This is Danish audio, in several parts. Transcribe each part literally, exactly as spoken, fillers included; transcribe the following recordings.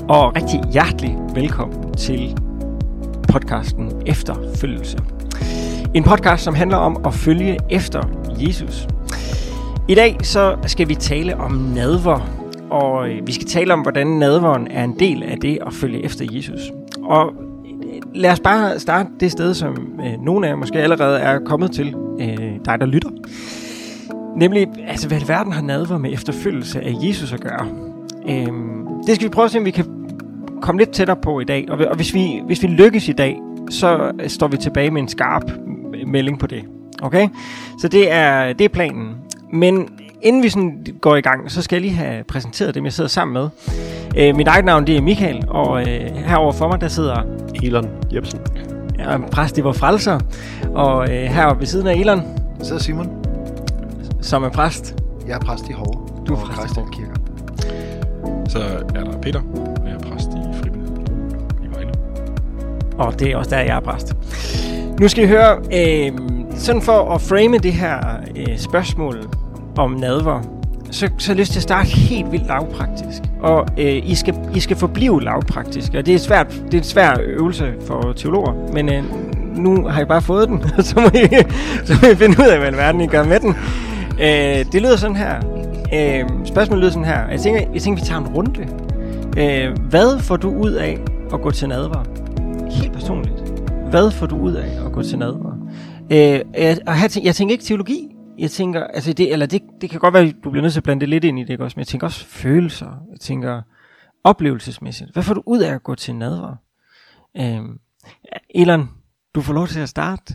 og rigtig hjertelig velkommen til podcasten Efterfølgelse. En podcast, som handler om at følge efter Jesus. I dag så skal vi tale om nadver, og vi skal tale om, hvordan nadveren er en del af det at følge efter Jesus. Og lad os bare starte det sted, som øh, nogle af jer måske allerede er kommet til, øh, dig der lytter. Nemlig, altså hvad i verden har nadver med efterfølgelse af Jesus at gøre? Øh, det skal vi prøve at se, om vi kan komme lidt tættere på i dag. Og, og hvis, vi, hvis vi lykkes i dag, så står vi tilbage med en skarp melding på det. Okay? Så det er, det er planen. Men inden vi sådan går i gang, så skal jeg lige have præsenteret dem, jeg sidder sammen med. Øh, mit eget navn, det er Michael, og øh, herover for mig, der sidder Elon Jebsen. Jeg er præst i vor frelser, og øh, heroppe ved siden af Elon, så er Simon, som er præst. Jeg er præst i Hove. Du er præst i Hove. Kirke. Så er der Peter, og jeg er præst i Frivillighed i Vejle. Og det er også der, jeg er præst. Nu skal I høre, øh, sådan for at frame det her øh, spørgsmål om nadver, så, så har jeg lyst til at starte helt vildt lavpraktisk. Og øh, I, skal, I skal forblive lavpraktisk, og det er, svært, det er en svær øvelse for teologer, men øh, nu har I bare fået den, så må I, så må I finde ud af, hvad i verden I gør med den. Øh, det lyder sådan her. Øh, spørgsmålet lyder sådan her. Jeg tænker, jeg tænker vi tager en runde. Øh, hvad får du ud af at gå til nadver? Helt personligt. Hvad får du ud af at gå til nadver? Øh, og her tænker, jeg tænker ikke teologi. Jeg tænker, altså det, eller det, det kan godt være, at du bliver nødt til at blande det lidt ind i det også, men jeg tænker også følelser. Jeg tænker oplevelsesmæssigt. Hvad får du ud af at gå til nadver? Øh, Elon, du får lov til at starte.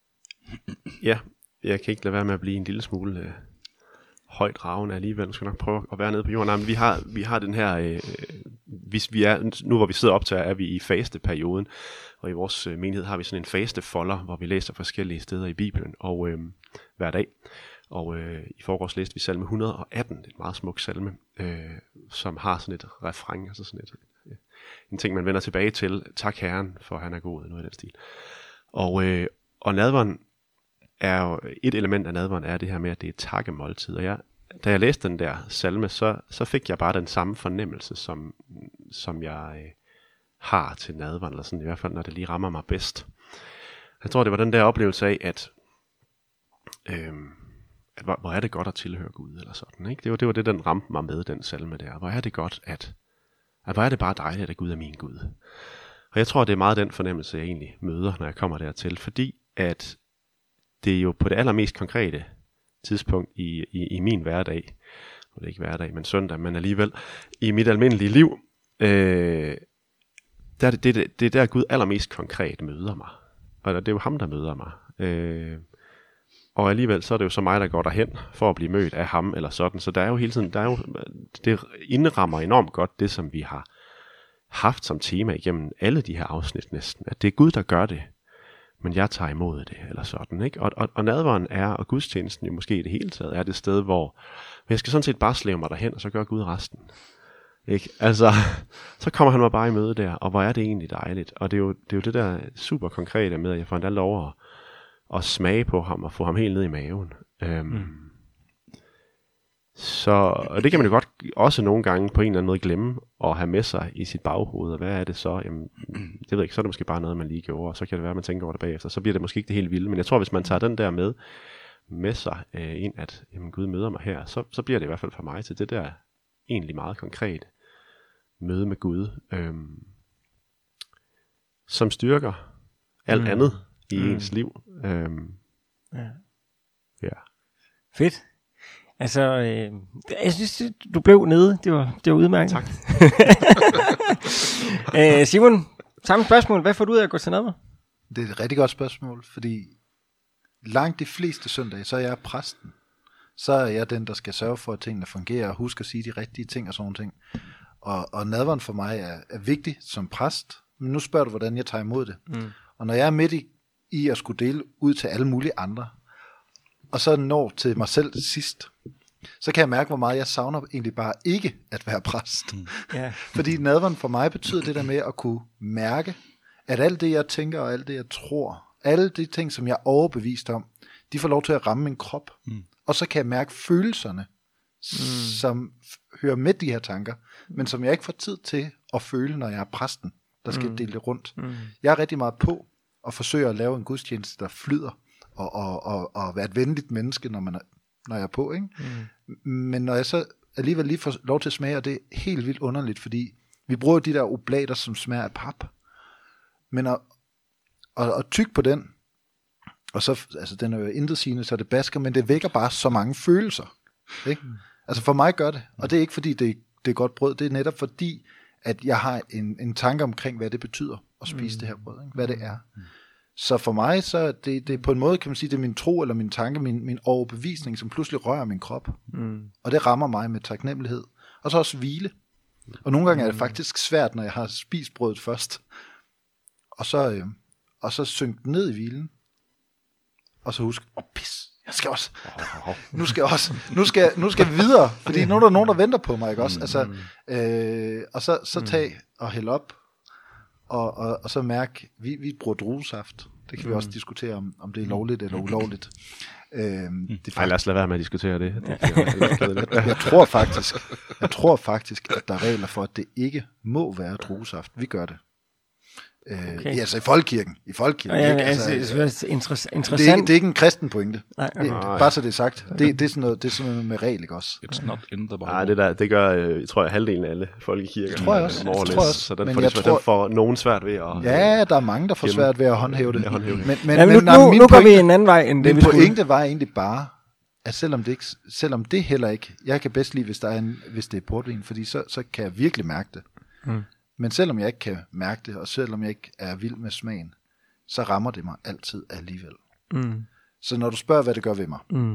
Ja, jeg kan ikke lade være med at blive en lille smule øh, højt ravende alligevel. Jeg skal nok prøve at være nede på jorden. Nej, men vi har, vi har den her, øh, hvis vi er, nu hvor vi sidder op til, er vi i fasteperioden, og i vores øh, menighed har vi sådan en fastefolder, hvor vi læser forskellige steder i Bibelen, og øh, hver dag. Og øh, i forgårs læste vi salme et hundrede og atten, det er en meget smuk salme, øh, som har sådan et refræng, altså sådan et, øh, en ting, man vender tilbage til. Tak Herren, for han er god, noget i den stil. Og, øh, og nadveren er jo, et element af nadveren er det her med, at det er takkemåltid. Og jeg, da jeg læste den der salme, så, så fik jeg bare den samme fornemmelse, som, som jeg øh, har til nadveren, eller sådan i hvert fald, når det lige rammer mig bedst. Jeg tror, det var den der oplevelse af, at, øh, at hvor, hvor er det godt at tilhøre Gud, eller sådan, ikke? Det var det, var det den ramte mig med, den salme der. Hvor er det godt, at, at hvor er det bare dejligt, at Gud er min Gud. Og jeg tror, det er meget den fornemmelse, jeg egentlig møder, når jeg kommer dertil, fordi at det er jo på det allermest konkrete tidspunkt i, i, i min hverdag, og det er ikke hverdag, men søndag, men alligevel, i mit almindelige liv, øh, der er det, det, det er der Gud allermest konkret møder mig. Og det er jo ham, der møder mig. Øh, og alligevel, så er det jo så mig, der går derhen for at blive mødt af ham, eller sådan. Så der er jo hele tiden, der er jo, det indrammer enormt godt det, som vi har haft som tema igennem alle de her afsnit næsten. At det er Gud, der gør det. Men jeg tager imod det, eller sådan, ikke? Og, og, og nadveren er, og gudstjenesten jo måske i det hele taget, er det sted, hvor jeg skal sådan set bare slæve mig derhen, og så gør Gud resten. Ikke? Altså, så kommer han mig bare i møde der, og hvor er det egentlig dejligt. Og det er jo det, er jo det der super konkrete med, at jeg får endda lov at, at smage på ham, og få ham helt ned i maven. Øhm, mm. Så, og det kan man jo godt også nogle gange på en eller anden måde glemme at have med sig i sit baghoved. Og hvad er det så? Jamen, det ved jeg ikke, så er det måske bare noget, man lige gjorde, og så kan det være, at man tænker over det bagefter. Så bliver det måske ikke det helt vilde. Men jeg tror, hvis man tager den der med, med sig øh, ind, at jamen, Gud møder mig her, så, så bliver det i hvert fald for mig til det der egentlig meget konkret møde med Gud, øh, som styrker alt mm. andet i mm. ens liv. Øh, ja. ja. Fedt. Altså, øh, jeg synes, du blev nede. Det var, det var udmærket. Tak. øh, Simon, samme spørgsmål. Hvad får du ud af at gå til nadver? Det er et rigtig godt spørgsmål, fordi langt de fleste søndage, så er jeg præsten. Så er jeg den, der skal sørge for, at tingene fungerer, og huske at sige de rigtige ting og sådan ting. Og, og nadveren for mig er, er vigtig som præst, men nu spørger du, hvordan jeg tager imod det. Mm. Og når jeg er midt i, i at skulle dele ud til alle mulige andre, og så når til mig selv sidst, så kan jeg mærke, hvor meget jeg savner egentlig bare ikke at være præst. Mm. Yeah. Fordi nadveren for mig betyder det der med at kunne mærke, at alt det, jeg tænker og alt det, jeg tror, alle de ting, som jeg er overbevist om, de får lov til at ramme min krop. Mm. Og så kan jeg mærke følelserne, mm. som f- hører med de her tanker, men som jeg ikke får tid til at føle, når jeg er præsten, der skal mm. dele det rundt. Mm. Jeg er rigtig meget på at forsøge at lave en gudstjeneste, der flyder, og, og, og, og være et venligt menneske, når, man er, når jeg er på. Ikke? Mm. Men når jeg så alligevel lige får lov til at smage, og det er helt vildt underligt, fordi vi bruger de der oblater, som smager af pap. Men at, at, at tykke på den, og så, altså den er jo intetsigende, så det basker, men det vækker bare så mange følelser. Ikke? Mm. Altså for mig gør det, og det er ikke fordi, det, det er godt brød, det er netop fordi, at jeg har en, en tanke omkring, hvad det betyder at spise mm. det her brød, ikke? Hvad det er. Mm. Så for mig, så det, det på en måde, kan man sige, det er min tro, eller min tanke, min, min overbevisning, som pludselig rører min krop. Mm. Og det rammer mig med taknemmelighed. Og så også hvile. Og nogle gange er det faktisk svært, når jeg har spist brødet først, og så, øh, og så synke ned i hvilen, og så huske, åh oh, pis, jeg skal også, nu skal jeg også, nu skal, nu skal jeg videre, fordi nu er der nogen, der venter på mig, ikke også? Altså, øh, og så, så tag og hælde op, og, og, og så mærke, vi, vi bruger druesaft. Det kan vi også diskutere, om, om det er lovligt eller ulovligt. Øhm, det er Ej, lad os lade være med at diskutere det. det jeg, jeg, tror faktisk, jeg tror faktisk, at der er regler for, at det ikke må være druesaft. Vi gør det. Okay. Ja, altså i folkekirken. I folkekirken. Ja, ja, ikke? altså, Altså, altså, interessant. det, er ikke, det er ikke en kristen pointe. Nej, okay. det, bare så det er sagt. Det, det, er sådan noget, det er sådan noget med regel, ikke også? It's not in the Bible. Nej, det, der, det gør, jeg tror jeg, halvdelen af alle folkekirker. Det tror jeg også. Det tror jeg også. Så den men får, jeg det, tror, den får nogen svært ved at... Ja, der er mange, der får svært ved at håndhæve det. håndhæve det. Men, men, ja, men, men nu, nu, nu går pointe, vi en anden vej, end det min vi skulle. pointe var egentlig bare, at selvom det, ikke, selvom det heller ikke... Jeg kan bedst lide, hvis, der er en, hvis det er portvin, fordi så, så kan jeg virkelig mærke det. Mm. Men selvom jeg ikke kan mærke det, og selvom jeg ikke er vild med smagen, så rammer det mig altid alligevel. Mm. Så når du spørger, hvad det gør ved mig, mm.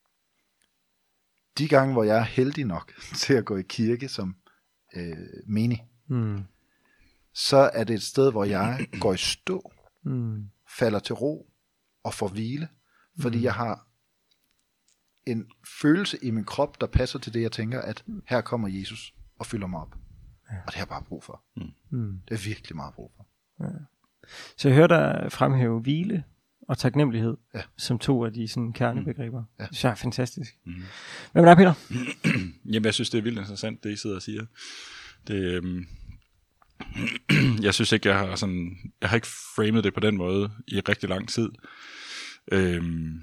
de gange, hvor jeg er heldig nok til at gå i kirke som øh, menig, mm. så er det et sted, hvor jeg går i stå, mm. falder til ro og får hvile, fordi mm. jeg har en følelse i min krop, der passer til det, jeg tænker, at her kommer Jesus og fylder mig op. Ja. Og det har jeg bare brug for. Mm. Det er virkelig meget brug for. Ja. Så jeg hører dig fremhæve hvile og taknemmelighed ja. som to af de sådan, kernebegreber. Mm. Ja. Det er fantastisk. Mm. Hvad med dig, Peter? Jamen, jeg synes, det er vildt interessant, det I sidder og siger. Det, øhm, jeg synes ikke, jeg har sådan, jeg har ikke framet det på den måde i rigtig lang tid. Øhm,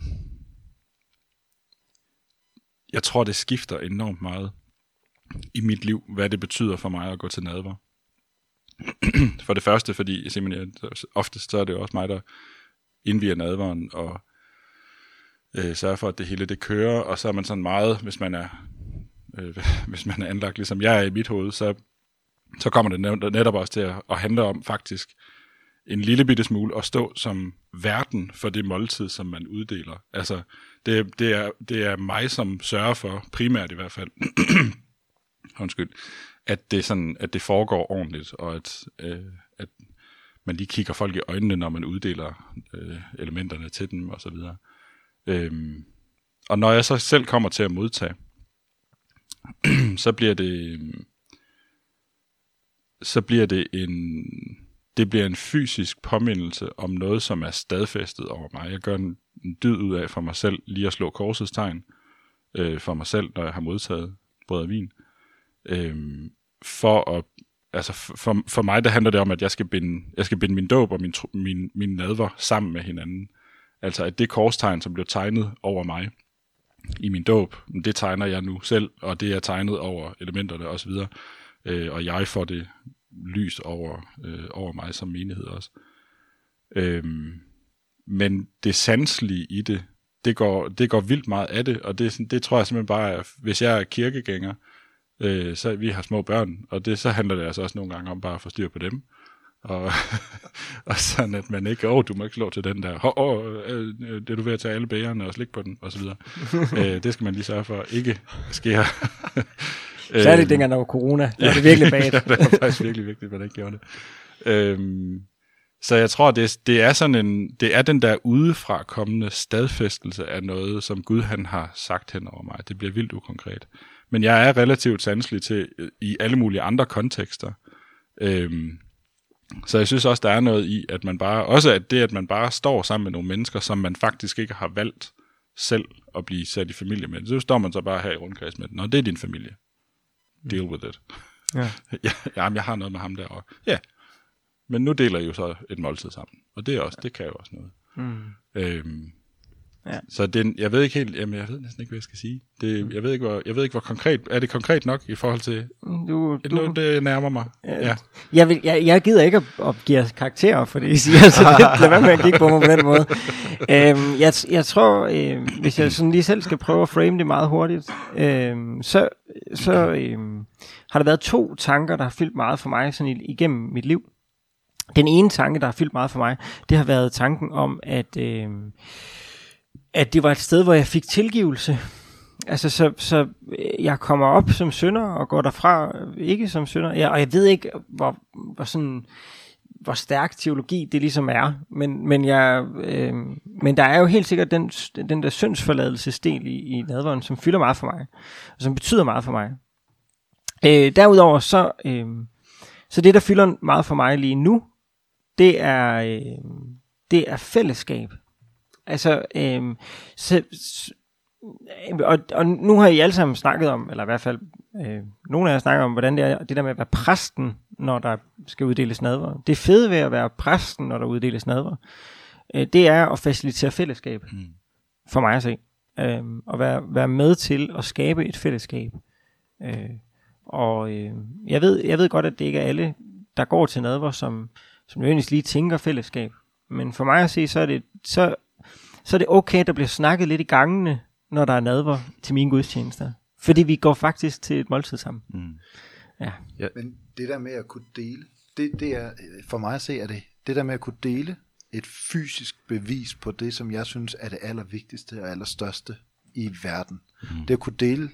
jeg tror, det skifter enormt meget i mit liv, hvad det betyder for mig at gå til nadver. For det første, fordi simpelthen, oftest så er det jo også mig, der indviger nadveren og øh, sørger for, at det hele det kører, og så er man sådan meget, hvis man er øh, hvis man er anlagt, ligesom jeg er i mit hoved, så, så kommer det netop også til at, at handle om faktisk en lille bitte smule at stå som verden for det måltid, som man uddeler. Altså, det, det, er, det er mig, som sørger for, primært i hvert fald, undskyld, at det sådan, at det foregår ordentligt, og at, øh, at man lige kigger folk i øjnene, når man uddeler øh, elementerne til dem, og så videre. Øhm, og når jeg så selv kommer til at modtage, så bliver det, så bliver det en, det bliver en fysisk påmindelse om noget, som er stadfæstet over mig. Jeg gør en, en dyd ud af for mig selv, lige at slå korsets tegn øh, for mig selv, når jeg har modtaget brød og vin. Øhm, for at altså for, for mig der handler det om, at jeg skal binde jeg skal binde min dåb og min min min nadver sammen med hinanden. Altså at det korstegn, som blev tegnet over mig i min dåb, det tegner jeg nu selv, og det er tegnet over elementerne og så videre. Øh, og jeg får det lys over øh, over mig som menighed også. Øhm, men det sanselige i det, det går det går vildt meget af det, og det det tror jeg simpelthen bare er, hvis jeg er kirkegænger, Øh, så vi har små børn, og det så handler det altså også nogle gange om bare at få styr på dem, og, og sådan at man ikke, åh, oh, du må ikke slå til den der, åh, oh, oh, det er du ved at tage alle bærerne og slikke på den, og så videre. øh, det skal man lige sørge for, ikke sker. Særligt dengang der var corona, det er det virkelig bag. Det var faktisk virkelig vigtigt, at man ikke gjorde det. Øhm, så jeg tror, det, det er sådan en, det er den der udefra kommende stadfæstelse af noget, som Gud han har sagt hen over mig. Det bliver vildt ukonkret. Men jeg er relativt sanselig til i alle mulige andre kontekster. Øhm, så jeg synes også, der er noget i, at man bare, også at det, at man bare står sammen med nogle mennesker, som man faktisk ikke har valgt selv at blive sat i familie med. Så står man så bare her i rundkreds med, nå, det er din familie. Deal with it. Ja. ja, jamen, jeg har noget med ham der. Og, ja, men nu deler I jo så et måltid sammen. Og det, er også, det kan jo også noget. Mm. Øhm, ja. Så det, jeg ved ikke helt, jamen jeg ved næsten ikke, hvad jeg skal sige. Det, jeg, ved ikke, hvor, jeg ved ikke, hvor konkret, er det konkret nok i forhold til, du, du, nu, det nærmer mig. Ja. Ja. Jeg, vil, jeg, jeg gider ikke at, at give jer karakterer for det, I siger, så lad være med at kigge på mig på den måde. øhm, jeg, jeg tror, øh, hvis jeg sådan lige selv skal prøve at frame det meget hurtigt, øh, så, så øh, har der været to tanker, der har fyldt meget for mig sådan igennem mit liv. Den ene tanke, der har fyldt meget for mig, det har været tanken om, at, øh, at det var et sted, hvor jeg fik tilgivelse. Altså, så, så jeg kommer op som synder og går derfra ikke som synder. Jeg, og jeg ved ikke, hvor, hvor, sådan, hvor stærk teologi det ligesom er. Men, men, jeg, øh, men der er jo helt sikkert den, den der syndsforladelsesdel i, i nadveren, som fylder meget for mig. Og som betyder meget for mig. Øh, derudover så, øh, så det, der fylder meget for mig lige nu, det er, øh, det er fællesskab. Altså, øh, så, og, og nu har I alle sammen snakket om, eller i hvert fald øh, nogle af jer snakker om, hvordan det er, det der med at være præsten, når der skal uddeles nadver. Det fede ved at være præsten, når der uddeles nadver, øh, det er at facilitere fællesskab, mm. for mig at se. Øh, og være, være med til at skabe et fællesskab. Øh, og øh, jeg, ved, jeg ved godt, at det ikke er alle, der går til nadver, som som nødvendigvis lige tænker fællesskab. Men for mig at se, så er det, så, så er det okay, at der bliver snakket lidt i gangene, når der er nadver til mine gudstjenester. Fordi vi går faktisk til et måltid sammen. Mm. Ja. Ja. Men det der med at kunne dele, det, det er, for mig at se, er det, det der med at kunne dele et fysisk bevis på det, som jeg synes er det allervigtigste og allerstørste i verden. Mm. Det at kunne dele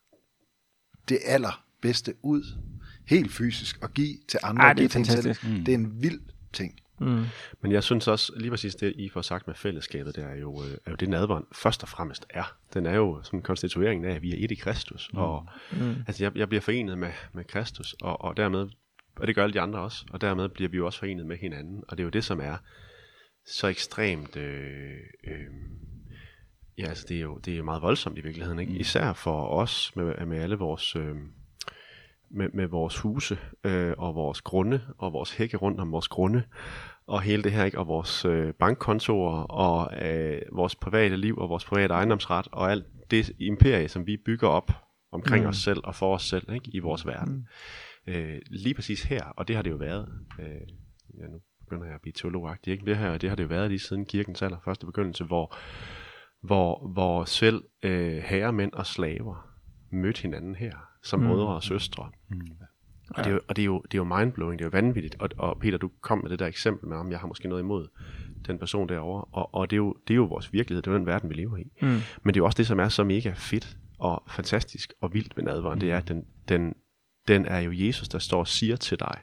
det allerbedste ud, helt fysisk, og give til andre. Ej, det er fantastisk. Mm. Det er en vild ting. Mm. Men jeg synes også, lige præcis det, I får sagt med fællesskabet, det er jo, er jo det nadveren først og fremmest er. Den er jo som konstitueringen af, at vi er et i Kristus. Mm. Og mm. altså, jeg, jeg bliver forenet med, med Kristus, og, og dermed, og det gør alle de andre også, og dermed bliver vi jo også forenet med hinanden. Og det er jo det, som er så ekstremt, øh, øh, ja, altså det er, jo, det er jo meget voldsomt i virkeligheden, ikke? Mm. Især for os, med, med alle vores... Øh, Med, med vores huse øh, og vores grunde og vores hække rundt om vores grunde og hele det her, ikke? Og vores øh, bankkontorer og øh, vores private liv og vores private ejendomsret og alt det imperie, som vi bygger op omkring mm. os selv og for os selv, ikke? I vores verden. Mm. Øh, lige præcis her, og det har det jo været, øh, ja, nu begynder jeg at blive teologagtig, ikke? Det her, det har det jo været lige siden kirkens allerførste begyndelse, hvor, hvor, hvor selv øh, herremænd og slaver mødte hinanden her som mm. brødre og søstre. Mm. Og, det er jo, og det er jo, det er jo mindblowing, det er jo vanvittigt. Og, og Peter, du kom med det der eksempel med, om jeg har måske noget imod den person derovre. Og, og det, er jo, det er jo vores virkelighed, det er jo den verden, vi lever i. Mm. Men det er jo også det, som er så mega fedt og fantastisk og vildt ved nadveren. Mm. Det er, at den, den, den er jo Jesus, der står og siger til dig,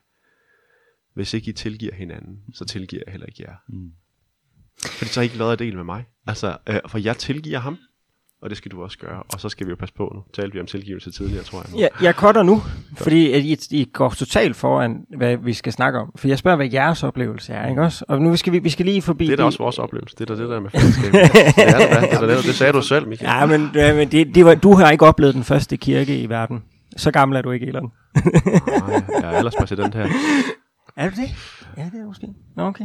hvis ikke I tilgiver hinanden, så tilgiver jeg heller ikke jer. Mm. Fordi så har I ikke lavet at del med mig. Altså, øh, for jeg tilgiver ham. Og det skal du også gøre. Og så skal vi jo passe på nu. Talte vi om tilgivelse tidligere, tror jeg. Nu. Ja, jeg cutter nu, fordi at I, I går totalt foran, hvad vi skal snakke om. For jeg spørger, hvad jeres oplevelse er, ikke også? Og nu skal vi, vi skal lige forbi... Det er da også vores oplevelse. Det er da det der med fællesskab. det, er det, det, det, det sagde du selv, Michael. Ja, men, men det, det var, du har ikke oplevet den første kirke i verden. Så gammel er du ikke, Elon. Nej, jeg er ellers præsident her. Er du det? Ja, det er måske. Nå, okay.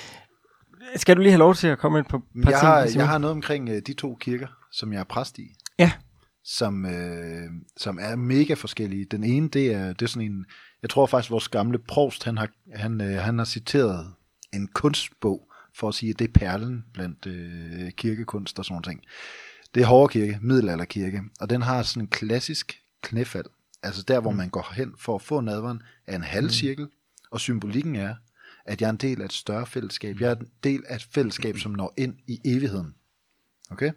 Skal du lige have lov til at komme ind på par jeg har, ting? Jeg har noget omkring uh, de to kirker, som jeg er præst i. Ja. Som, øh, som er mega forskellige. Den ene, det er, det er sådan en... Jeg tror faktisk, vores gamle provst, han har, han, øh, han har citeret en kunstbog, for at sige, at det er perlen blandt øh, kirkekunst og sådan ting. Det er Hårdkirke, middelalderkirke, og den har sådan en klassisk knæfald. Altså der, hvor mm. man går hen for at få nadveren, er en halvcirkel, mm. og symbolikken er, at jeg er en del af et større fællesskab. Jeg er en del af et fællesskab, som når ind i evigheden. Okay?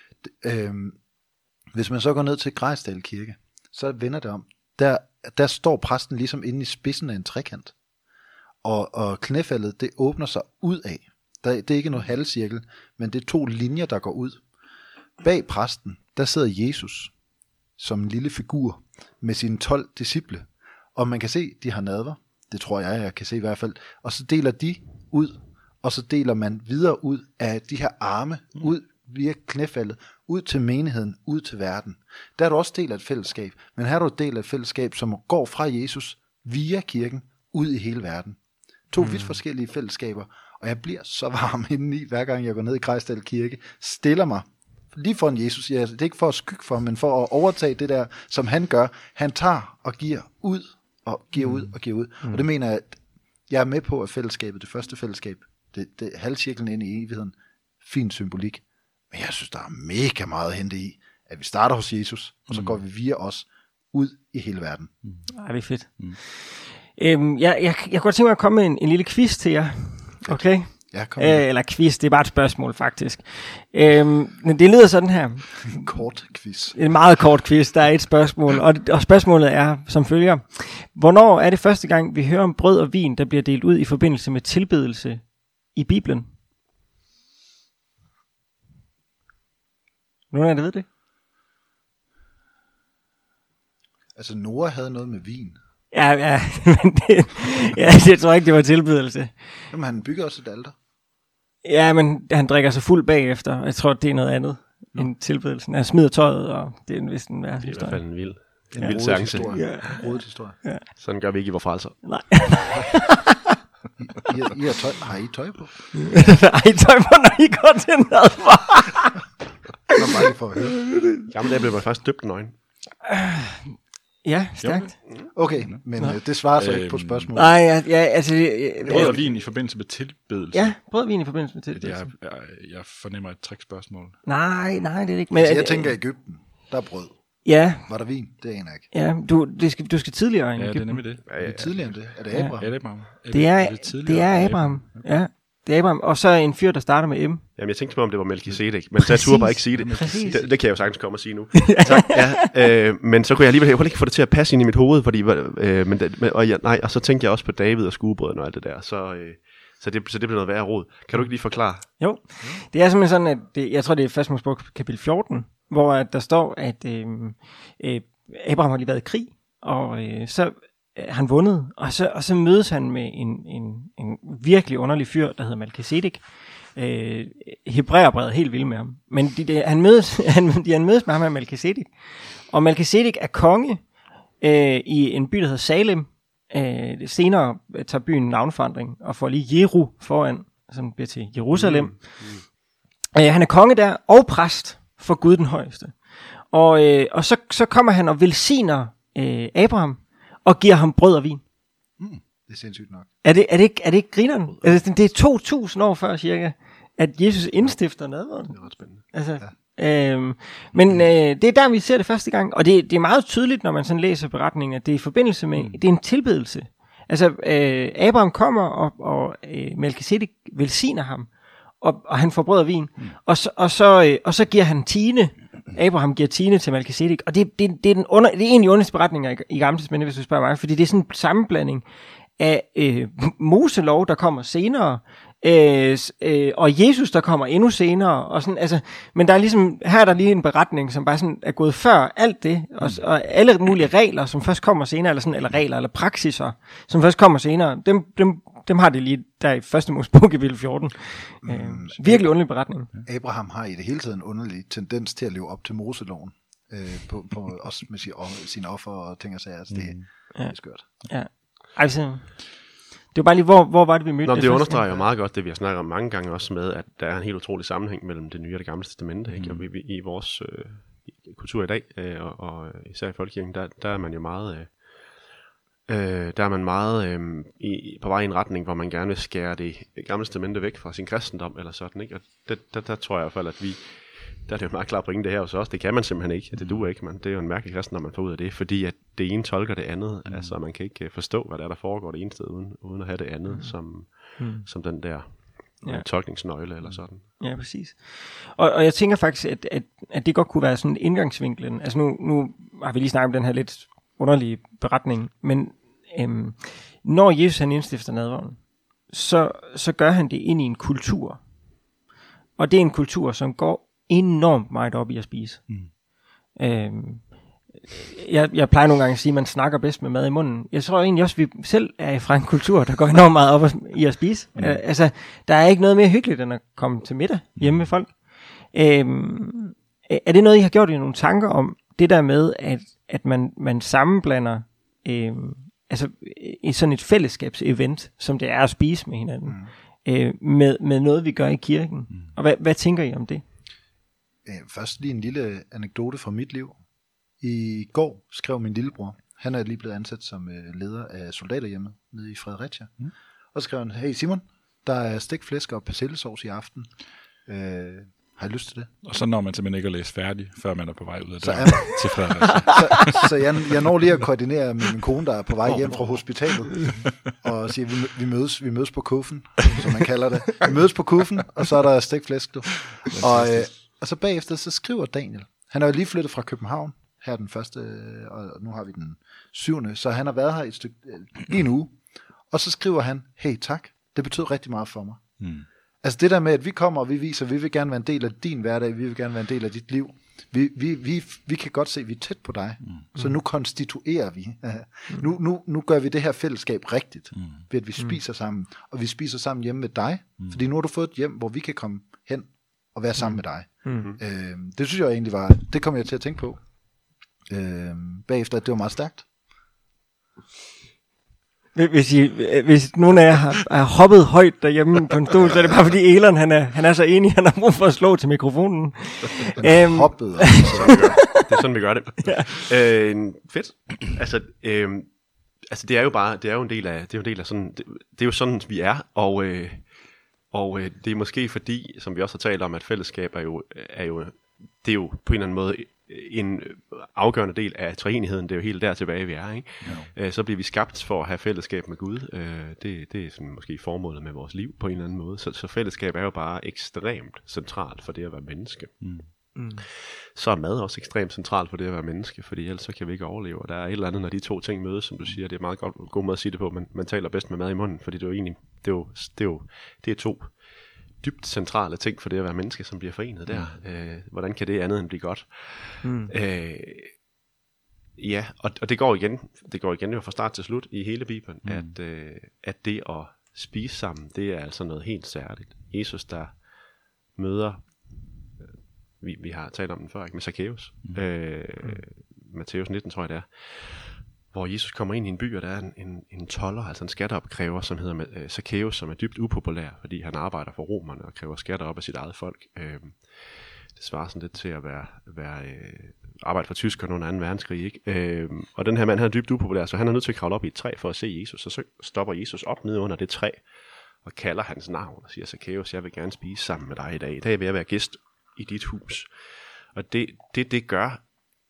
Øhm, hvis man så går ned til Grejsdal Kirke, så vender det om. Der, der står præsten ligesom inde i spidsen af en trekant. Og, og knæfaldet, det åbner sig ud af. Der, det er ikke noget halvcirkel, men det er to linjer, der går ud. Bag præsten, der sidder Jesus som en lille figur med sine tolv disciple. Og man kan se, de har nadver. Det tror jeg, jeg kan se i hvert fald. Og så deler de ud, og så deler man videre ud af de her arme, ud via knæfaldet, ud til menigheden, ud til verden. Der er du også del af et fællesskab, men her er du del af et fællesskab, som går fra Jesus via kirken ud i hele verden. To mm. vidt forskellige fællesskaber, og jeg bliver så varm indeni, hver gang jeg går ned i Grejsdal Kirke, stiller mig lige foran Jesus. Ja, det er ikke for at skygge for ham, men for at overtage det der, som han gør. Han tager og giver ud, og giver mm. ud, og giver ud. Mm. Og det mener jeg, at jeg er med på, at fællesskabet, det første fællesskab, det, det halvcirklen ind i evigheden, fin symbolik. Men jeg synes, der er mega meget at hente i, at vi starter hos Jesus, og så går vi via os ud i hele verden. Mm. Ej, det er fedt. Mm. Øhm, jeg, jeg, jeg kunne godt tænke mig at komme med en, en lille quiz til jer. Okay? Ja, kom øh, eller quiz, det er bare et spørgsmål faktisk. Øhm, det lyder sådan her. En kort quiz. En meget kort quiz, der er et spørgsmål. Og, og spørgsmålet er som følger. Hvornår er det første gang, vi hører om brød og vin, der bliver delt ud i forbindelse med tilbedelse i Bibelen? Nogen af jer ved det? Altså, Noah havde noget med vin. Ja, ja, men det, ja, jeg tror ikke, det var tilbedelse. Jamen, han bygger også et alter. Ja, men han drikker sig fuld bagefter. Jeg tror, det er noget andet no. end tilbedelsen. Han smider tøjet, og det er vist en værre historie. Det er i hvert fald en vild, en ja. vild seance. Ja. En rodet historie. Ja. Sådan gør vi ikke i vor frelser. Nej. I, I, I har, tøj, har I tøj på? Har I tøj på, når I går til nadver? Nå, bare lige for at høre. Jamen, der blev man faktisk døbt nøgen. Ja, stærkt. Okay, men øh, det svarer så øhm, ikke på spørgsmålet. Nej, ja, ja altså... Brød og vin i forbindelse med tilbedelse. Ja, brød og vin i forbindelse med tilbedelse. Jeg, jeg, jeg fornemmer et trickspørgsmål. Nej, nej, det er ikke. Men, altså, jeg tænker Egypten, der er brød. Ja. Var der vin? Det aner jeg ikke. Ja, du, det skal, du skal tidligere end ja, Egypten. Ja, det er nemlig det. Ja, ja, ja. Tidligere end det? Er det Abraham? Ja, det er Abraham. Er det, er, er det, det er Abraham, ja. Det er Abraham, og så en fyr, der starter med M. Jamen, jeg tænkte på, om det var Melkisedek, men så jeg turde bare ikke sige det. det. Det kan jeg jo sagtens komme og sige nu. Tak, ja, øh, men så kunne jeg alligevel jeg kunne ikke få det til at passe ind i mit hoved, fordi, øh, men, og, ja, nej, og så tænkte jeg også på David og skuebrøden og alt det der, så, øh, så, det, så det blev noget værre råd. Kan du ikke lige forklare? Jo, det er simpelthen sådan, at det, jeg tror, det er først Mosebog kapitel fjorten, hvor at der står, at øh, øh, Abraham har lige været i krig, og øh, så han vundet, og så, og så mødes han med en, en, en virkelig underlig fyr, der hedder Melkisedek. Øh, Hebræerbrevet er helt vild med ham. Men de, de, han, mødes, han, de, han mødes med ham af Melkisedek. Og Melkisedek er konge øh, i en by, der hedder Salem. Øh, senere tager byen navnforandring og får lige Jeru foran, som bliver til Jerusalem. Mm, mm. Øh, han er konge der og præst for Gud den højeste. Og, øh, og så, så kommer han og velsigner øh, Abraham, og giver ham brød og vin. Mm, det er sindssygt nok. Er det, er det, ikke, er det ikke grineren? Altså, det er to tusind år før cirka, at Jesus indstifter nadveren. Det er ret spændende. Altså, ja. øhm, men øh, det er der, vi ser det første gang. Og det, det er meget tydeligt, når man sådan læser beretningen, at det er i forbindelse med, mm. det er en tilbedelse. Altså, øh, Abraham kommer, og, og øh, Melkisedek velsigner ham, og, og han får brød og vin. Mm. Og, så, og, så, øh, og så giver han tiende. Abraham giver tiende til Melkisedek, og det, det, det, er den under, det er en af de underste beretninger i, i Gamle Testamente, hvis du spørger mig, fordi det er sådan en sammenblanding af øh, Moselov, der kommer senere, øh, øh, og Jesus, der kommer endnu senere, og sådan, altså, men der er ligesom, her er der lige en beretning, som bare sådan er gået før alt det, og, og alle mulige regler, som først kommer senere, eller sådan, eller regler, eller praksiser, som først kommer senere, dem, dem, dem har det lige der i første Mosebog kapitel fjorten. Mm, øh, virkelig underlig beretning. Abraham har i det hele taget en underlig tendens til at leve op til Moseloven, øh, på, på også med sine offer og ting og sager, altså det, mm. det er skørt. Ja, altså... Det var bare lige, hvor, hvor var det, vi mødte Nå, det? Det understreger jo meget godt det, vi har snakket om mange gange også med, at der er en helt utrolig sammenhæng mellem det nye og det gamle testamente. Ikke? Mm. I, i vores øh, kultur i dag, øh, og, og især i folkekirken, der, der er man jo meget... Øh, øh, der er man meget øh, i, på vej i en retning, hvor man gerne vil skære det gamle testamente væk fra sin kristendom, eller sådan, ikke? Og det, der, der tror jeg i hvert fald, at vi... Der er det jo meget klart at bringe det her hos os. Det kan man simpelthen ikke. Det duer ikke, man. Det er jo en mærkelig kristen, når man får ud af det, fordi at det ene tolker det andet. Mm. Altså, man kan ikke forstå, hvad der, er, der foregår det ene sted, uden, uden at have det andet, mm. som, mm. som den der ja. tolkningsnøgle eller sådan. Ja, præcis. Og, og jeg tænker faktisk, at, at, at det godt kunne være sådan indgangsvinklen. Altså nu, nu har vi lige snakket om den her lidt underlige beretning, men øhm, når Jesus han indstifter nadveren, så, så gør han det ind i en kultur. Og det er en kultur, som går enormt meget op i at spise. Mm. Øhm, jeg, jeg plejer nogle gange at sige, at man snakker bedst med mad i munden. Jeg tror egentlig også, at vi selv er fra en kultur, der går enormt meget op i at spise. Mm. Øh, altså, der er ikke noget mere hyggeligt, end at komme til middag hjemme med folk. Øhm, er det noget, I har gjort i nogle tanker om, det der med, at, at man, man sammenblander øh, altså i sådan et fællesskabsevent, som det er at spise med hinanden, mm. øh, med, med noget, vi gør i kirken? Mm. Og hvad, hvad tænker I om det? Først lige en lille anekdote fra mit liv. I går skrev min lillebror, han er lige blevet ansat som leder af soldaterhjemmet nede i Fredericia, mm. og så skrev han, hey Simon, der er stegt flæsk og persillesovs i aften. Øh, har I lyst til det? Og så når man simpelthen ikke at læse færdig, før man er på vej ud af døren man, til Fredericia. Så, så jeg, jeg når lige at koordinere med min kone, der er på vej hjem fra hospitalet, og siger, vi, vi, mødes, vi mødes på kuffen, som man kalder det. Vi mødes på kuffen, og så er der stegt flæsk, du. Og, øh, og så bagefter, så skriver Daniel, han er jo lige flyttet fra København, her den første, og nu har vi den syvende, så han har været her et stykke, lige en uge, og så skriver han, hey tak, det betød rigtig meget for mig. Mm. Altså det der med, at vi kommer og vi viser, at vi vil gerne være en del af din hverdag, vi vil gerne være en del af dit liv. Vi, vi, vi, vi kan godt se, at vi er tæt på dig, mm. så nu konstituerer vi. Mm. Nu, nu, nu gør vi det her fællesskab rigtigt, mm. ved at vi spiser sammen, og vi spiser sammen hjemme med dig, mm. fordi nu har du fået et hjem, hvor vi kan komme hen og være sammen mm. med dig. Mm. Øh, det synes jeg egentlig var, det kom jeg til at tænke på, øh, bagefter, at det var meget stærkt. Hvis, I, hvis nogen af jer har, har hoppet højt derhjemme på en stol, så er det bare fordi Elon, han er, han er så enig, han har brug for at slå til mikrofonen. um, hoppet. Det er sådan, vi gør det. Ja. Øh, fedt. Altså, øh, altså, det er jo bare, det er jo en del af, det er jo en del af sådan, det, det er jo sådan, vi er, og, øh, og øh, det er måske fordi, som vi også har talt om, at fællesskab er jo, er jo, det er jo på en eller anden måde en afgørende del af treenigheden. Det er jo helt der tilbage, vi er, ikke? Ja. Så bliver vi skabt for at have fællesskab med Gud. Det, det er sådan måske formålet med vores liv på en eller anden måde. Så, så fællesskab er jo bare ekstremt centralt for det at være menneske. Mm. Mm. Så er mad også ekstremt centralt for det at være menneske, fordi ellers så kan vi ikke overleve. Og der er et eller andet, når de to ting mødes, som du siger, det er meget godt, god måde at sige det på, men man taler bedst med mad i munden, fordi det er jo egentlig, det er jo, det er jo det er to dybt centrale ting for det at være menneske, som bliver forenet der. Mm. Øh, hvordan kan det andet end blive godt? Mm. Øh, ja, og, og det går igen, det går igen jo fra start til slut i hele Bibelen, mm. at, øh, at det at spise sammen, det er altså noget helt særligt. Jesus, der møder, vi, vi har talt om den før, ikke? Med Zacchaeus, mm. øh, mm. Matthæus nitten, tror jeg det er, hvor Jesus kommer ind i en by, og der er en, en, en toller, altså en skatteopkræver, som hedder uh, Zacchaeus, som er dybt upopulær, fordi han arbejder for romerne og kræver skatter op af sit eget folk. Uh, det svarer sådan lidt til at være, være uh, arbejde for tyskerne under anden verdenskrig, ikke? Uh, og den her mand, han er dybt upopulær, så han er nødt til at kravle op i et træ for at se Jesus, og så stopper Jesus op nede under det træ, og kalder hans navn, og siger, Zacchaeus, jeg vil gerne spise sammen med dig i dag. I dag vil jeg være gæst i dit hus. Og det, det, det gør,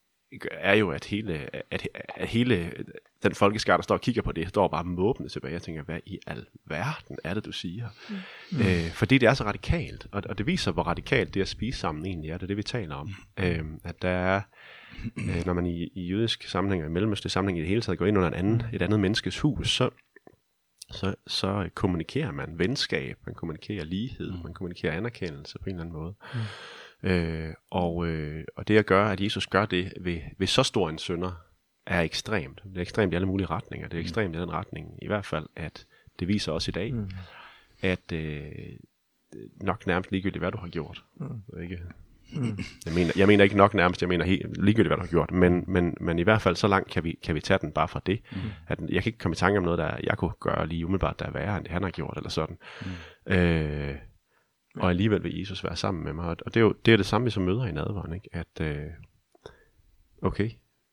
er jo, at hele, at, at hele den folkeskare, der står og kigger på det, står bare måbende tilbage. Jeg tænker, hvad i alverden er det, du siger? Mm. Øh, fordi det er så radikalt, og, og det viser, hvor radikalt det at spise sammen egentlig er. Det er det, vi taler om. Mm. Øh, at der er, øh, når man i, i jødisk sammenhæng og i mellemøstlig sammenhæng i det hele taget går ind under en anden, et andet menneskes hus, så, så, så kommunikerer man venskab, man kommunikerer lighed, mm. man kommunikerer anerkendelse på en eller anden måde. Mm. Øh, og, øh, og det at gøre, at Jesus gør det ved, ved så stor en synder, er ekstremt. Det er ekstremt i alle mulige retninger. Det er ekstremt i den retning, i hvert fald, at det viser os i dag, mm. at øh, nok nærmest ligegyldigt, hvad du har gjort. Mm. Ikke? Mm. Jeg, mener, jeg mener ikke nok nærmest, jeg mener helt ligegyldigt, hvad du har gjort, men, men, men i hvert fald så langt kan vi, kan vi tage den bare fra det. Mm. At jeg kan ikke komme i tanke om noget, der jeg kunne gøre lige umiddelbart, der er værre, end det han har gjort, eller sådan. Mm. Øh, Og alligevel vil Jesus være sammen med mig. Og det er jo det, er det samme, vi så møder i nadveren, ikke? At, øh, okay,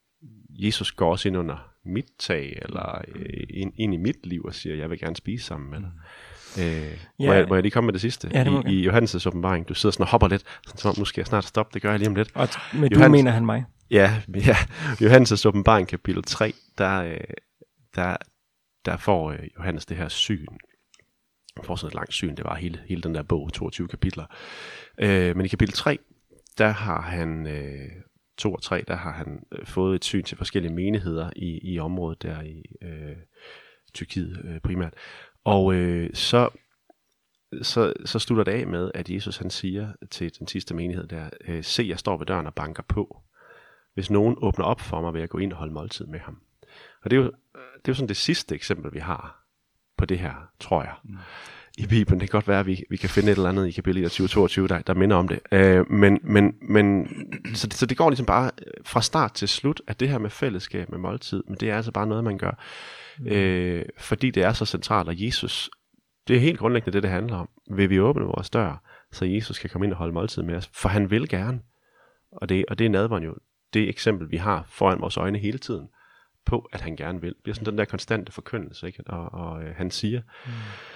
Jesus går også ind under mit tag, eller øh, ind, ind i mit liv, og siger, jeg vil gerne spise sammen med dig. Mm. Øh, ja. må, jeg, må jeg lige komme med det sidste? Ja, det I, I Johannes' åbenbaring, du sidder sådan og hopper lidt, sådan, som om, nu skal jeg snart stoppe, det gør jeg lige om lidt. Og med Johannes, du mener han mig? Ja, ja. Johannes' åbenbaring, kapitel tre, der, øh, der, der får øh, Johannes det her syn. Han får sådan et langt syn, det var hele, hele den der bog, toogtyve kapitler. Øh, men i kapitel tre, der har han, øh, to og tre, der har han øh, fået et syn til forskellige menigheder i, i området der i øh, Tyrkiet øh, primært. Og øh, så, så, så slutter det af med, at Jesus han siger til den sidste menighed der, øh, se, jeg står ved døren og banker på. Hvis nogen åbner op for mig, vil jeg gå ind og holde måltid med ham. Og det er jo, det er jo sådan det sidste eksempel, vi har på det her, tror jeg. Mm. i Bibelen. Det kan godt være, at vi, vi kan finde et eller andet i kapitel enogtyve toogtyve, der, der minder om det. Øh, men, men, men, så, så det går ligesom bare fra start til slut, at det her med fællesskab, med måltid, men det er altså bare noget, man gør. Mm. Øh, fordi det er så centralt, og Jesus, det er helt grundlæggende det, det handler om. Vil vi åbne vores dør, så Jesus kan komme ind og holde måltid med os? For han vil gerne. Og det, og det er nadveren jo det eksempel, vi har foran vores øjne hele tiden, på at han gerne vil. Det bliver sådan den der konstante forkyndelse, ikke? Og, og øh, han siger, mm.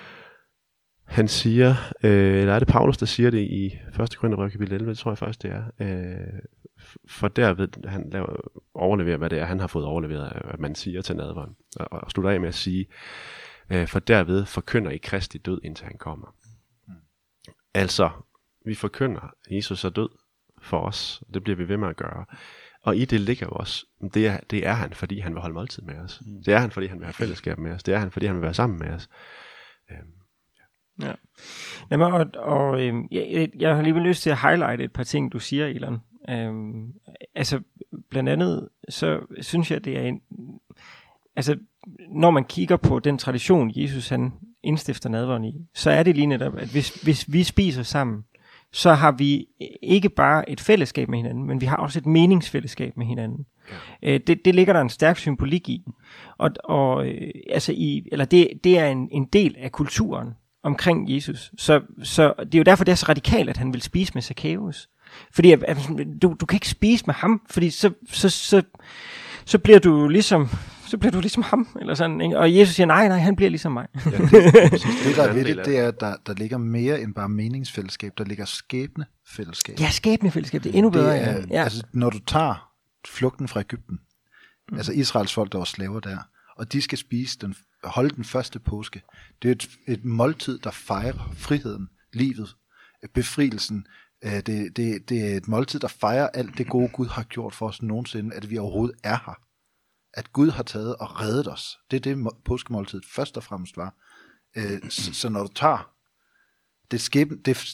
han siger, øh, eller er det Paulus, der siger det i første Korintherbrev kapitel elleve, det tror jeg faktisk, det er. Øh, for derved, han laver, overleverer, hvad det er, han har fået overleveret, at man siger til nadveren. Og, og slutter af med at sige, øh, for derved forkynder I Kristi død, indtil han kommer. Mm. Altså, vi forkynder, Jesus er død for os, og det bliver vi ved med at gøre. Og i det ligger jo også, det er, det er han, fordi han vil holde måltid med os. Mm. Det er han, fordi han vil have fællesskab med os. Det er han, fordi han vil være sammen med os. Øhm, ja. Ja. Jamen, og, og øhm, jeg, jeg har lige lyst til at highlighte et par ting, du siger, Elon. Øhm, altså, blandt andet, så synes jeg, det er en... Altså, når man kigger på den tradition, Jesus han indstifter nadveren i, så er det lige netop, at hvis, hvis vi spiser sammen, så har vi ikke bare et fællesskab med hinanden, men vi har også et meningsfællesskab med hinanden. Ja. Det, det ligger der en stærk symbolik i. Og, og altså i, eller det, det er en, en del af kulturen omkring Jesus. Så, så det er jo derfor, det er så radikalt, at han vil spise med Zacchaeus. Fordi at, at, du, du kan ikke spise med ham, fordi så, så, så, så bliver du ligesom... så bliver du ligesom ham, eller sådan, ikke? Og Jesus siger, nej, nej, han bliver ligesom mig. Ja, det, det, der er ved det, det er, at der, der ligger mere end bare meningsfællesskab, der ligger skæbnefællesskab. Ja, skæbnefællesskab, det er endnu bedre. Det er, ja. Altså, når du tager flugten fra Egypten, mm. altså Israels folk, der var slaver der, og de skal spise den, holde den første påske, det er et, et måltid, der fejrer friheden, livet, befrielsen. Det, det, det er et måltid, der fejrer alt det gode, Gud har gjort for os nogensinde, at vi overhovedet er her. At Gud har taget og reddet os. Det er det, påskemåltidet først og fremmest var. Øh, så, så når du tager, det er, skæbnen, det,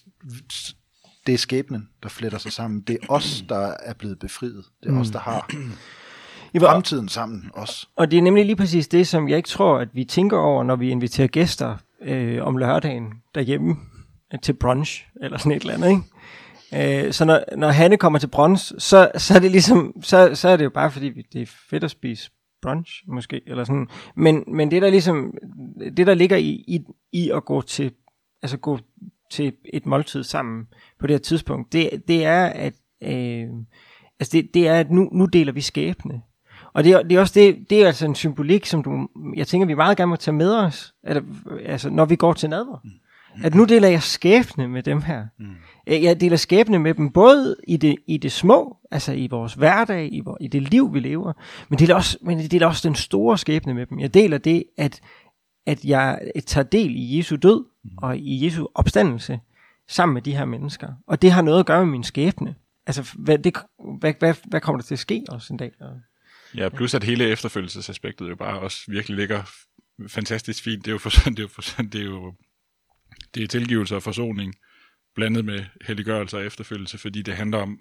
det er skæbnen, der fletter sig sammen. Det er os, der er blevet befriet. Det er mm. os, der har fremtiden sammen også. Og det er nemlig lige præcis det, som jeg ikke tror, at vi tænker over, når vi inviterer gæster øh, om lørdagen derhjemme øh, til brunch, eller sådan et eller andet, ikke? Så når, når Hanne kommer til brunch, så, så er det ligesom, så, så er det jo bare fordi vi, det er fedt at spise brunch måske, eller sådan. Men, men det der ligesom, det der ligger i, i, i at gå til, altså gå til et måltid sammen på det her tidspunkt, det, det er at, øh, altså det, det er at nu, nu deler vi skæbne. Og det er, det er også det, det er altså en symbolik, som du, jeg tænker, vi meget gerne må tage med os, eller, altså når vi går til nadver. At nu deler jeg skæbne med dem her. Mm. Jeg deler skæbne med dem, både i det, i det små, altså i vores hverdag, i, vores, i det liv, vi lever, men, deler også, men jeg deler også den store skæbne med dem. Jeg deler det, at, at jeg tager del i Jesu død, mm. og i Jesu opstandelse, sammen med de her mennesker. Og det har noget at gøre med min skæbne. Altså, hvad, det, hvad, hvad, hvad kommer der til at ske også en dag? Ja, plus at hele efterfølgelsesaspektet jo bare også virkelig ligger fantastisk fint. Det er jo for det er jo, for, det er jo Det er tilgivelse og forsoning, blandet med helliggørelse og efterfølgelse, fordi det handler om,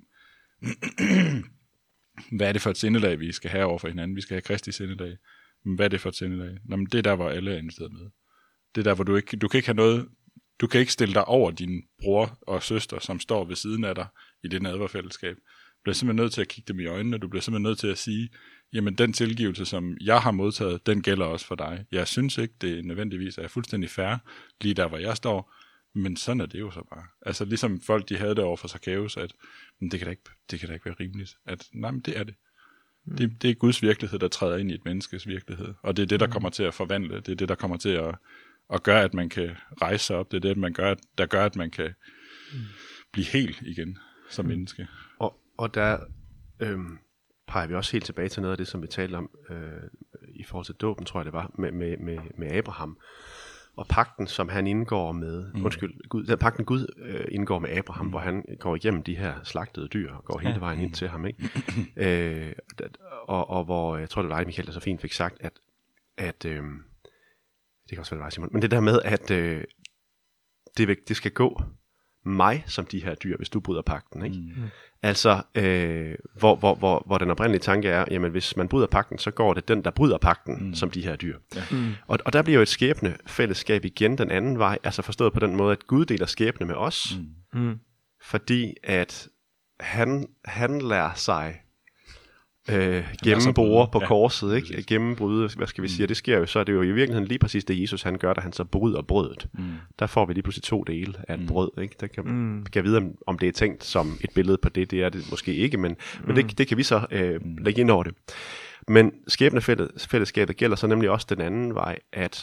hvad er det for et sindelag, vi skal have over for hinanden? Vi skal have Kristi sindelag. Men hvad er det for et sindelag? Nå, men det er der, hvor alle er investeret med. Det er der, hvor du ikke, du kan ikke have noget, du kan ikke stille dig over din bror og søster, som står ved siden af dig i det nadverfællesskab. Du bliver simpelthen nødt til at kigge dem i øjnene, du bliver simpelthen nødt til at sige, jamen den tilgivelse, som jeg har modtaget, den gælder også for dig. Jeg synes ikke, det nødvendigvis er fuldstændig fair, lige der, hvor jeg står, men sådan er det jo så bare. Altså ligesom folk, de havde det over for Zacchaeus, at men det, kan da ikke, det kan da ikke være rimeligt. At nej, men det er det. Mm. det. Det er Guds virkelighed, der træder ind i et menneskes virkelighed, og det er det, der kommer til at forvandle, det er det, der kommer til at, at gøre, at man kan rejse sig op, det er det, man gør, der gør, at man kan mm. blive helt igen som mm. menneske. Og, og der... Øhm peger vi også helt tilbage til noget af det, som vi talte om øh, i forhold til dåben, tror jeg det var, med, med, med, med Abraham. Og pagten, som han indgår med, mm. undskyld, Gud, der, pagten Gud øh, indgår med Abraham, mm. hvor han går igennem de her slagtede dyr, og går hele vejen ind til ham, ikke? øh, og, og hvor, jeg tror det var dig, Michael, der så fint fik sagt, at, at øh, det kan også være det var Simon, men det der med, at øh, det, det skal gå mig som de her dyr, hvis du bryder pagten, ikke? Mm. Altså, øh, hvor, hvor, hvor, hvor den oprindelige tanke er, jamen hvis man bryder pagten, så går det den, der bryder pagten, mm. som de her dyr. Ja. Mm. Og, og der bliver jo et skæbne fællesskab igen den anden vej, altså forstået på den måde, at Gud deler skæbne med os, mm. Mm. fordi at han, han lærer sig øh, gennembore på ja. korset, ikke? Gennembryde, hvad skal vi sige, mm. det sker jo, så er det jo i virkeligheden lige præcis det, Jesus han gør, da han så bryder brødet. Mm. Der får vi lige pludselig to dele af et mm. brød, ikke? Der kan, mm. kan jeg vide, om, om det er tænkt som et billede på det, det er det måske ikke, men, mm. men det, det kan vi så øh, lægge ind over det. Men skæbnefællesskabet gælder så nemlig også den anden vej, at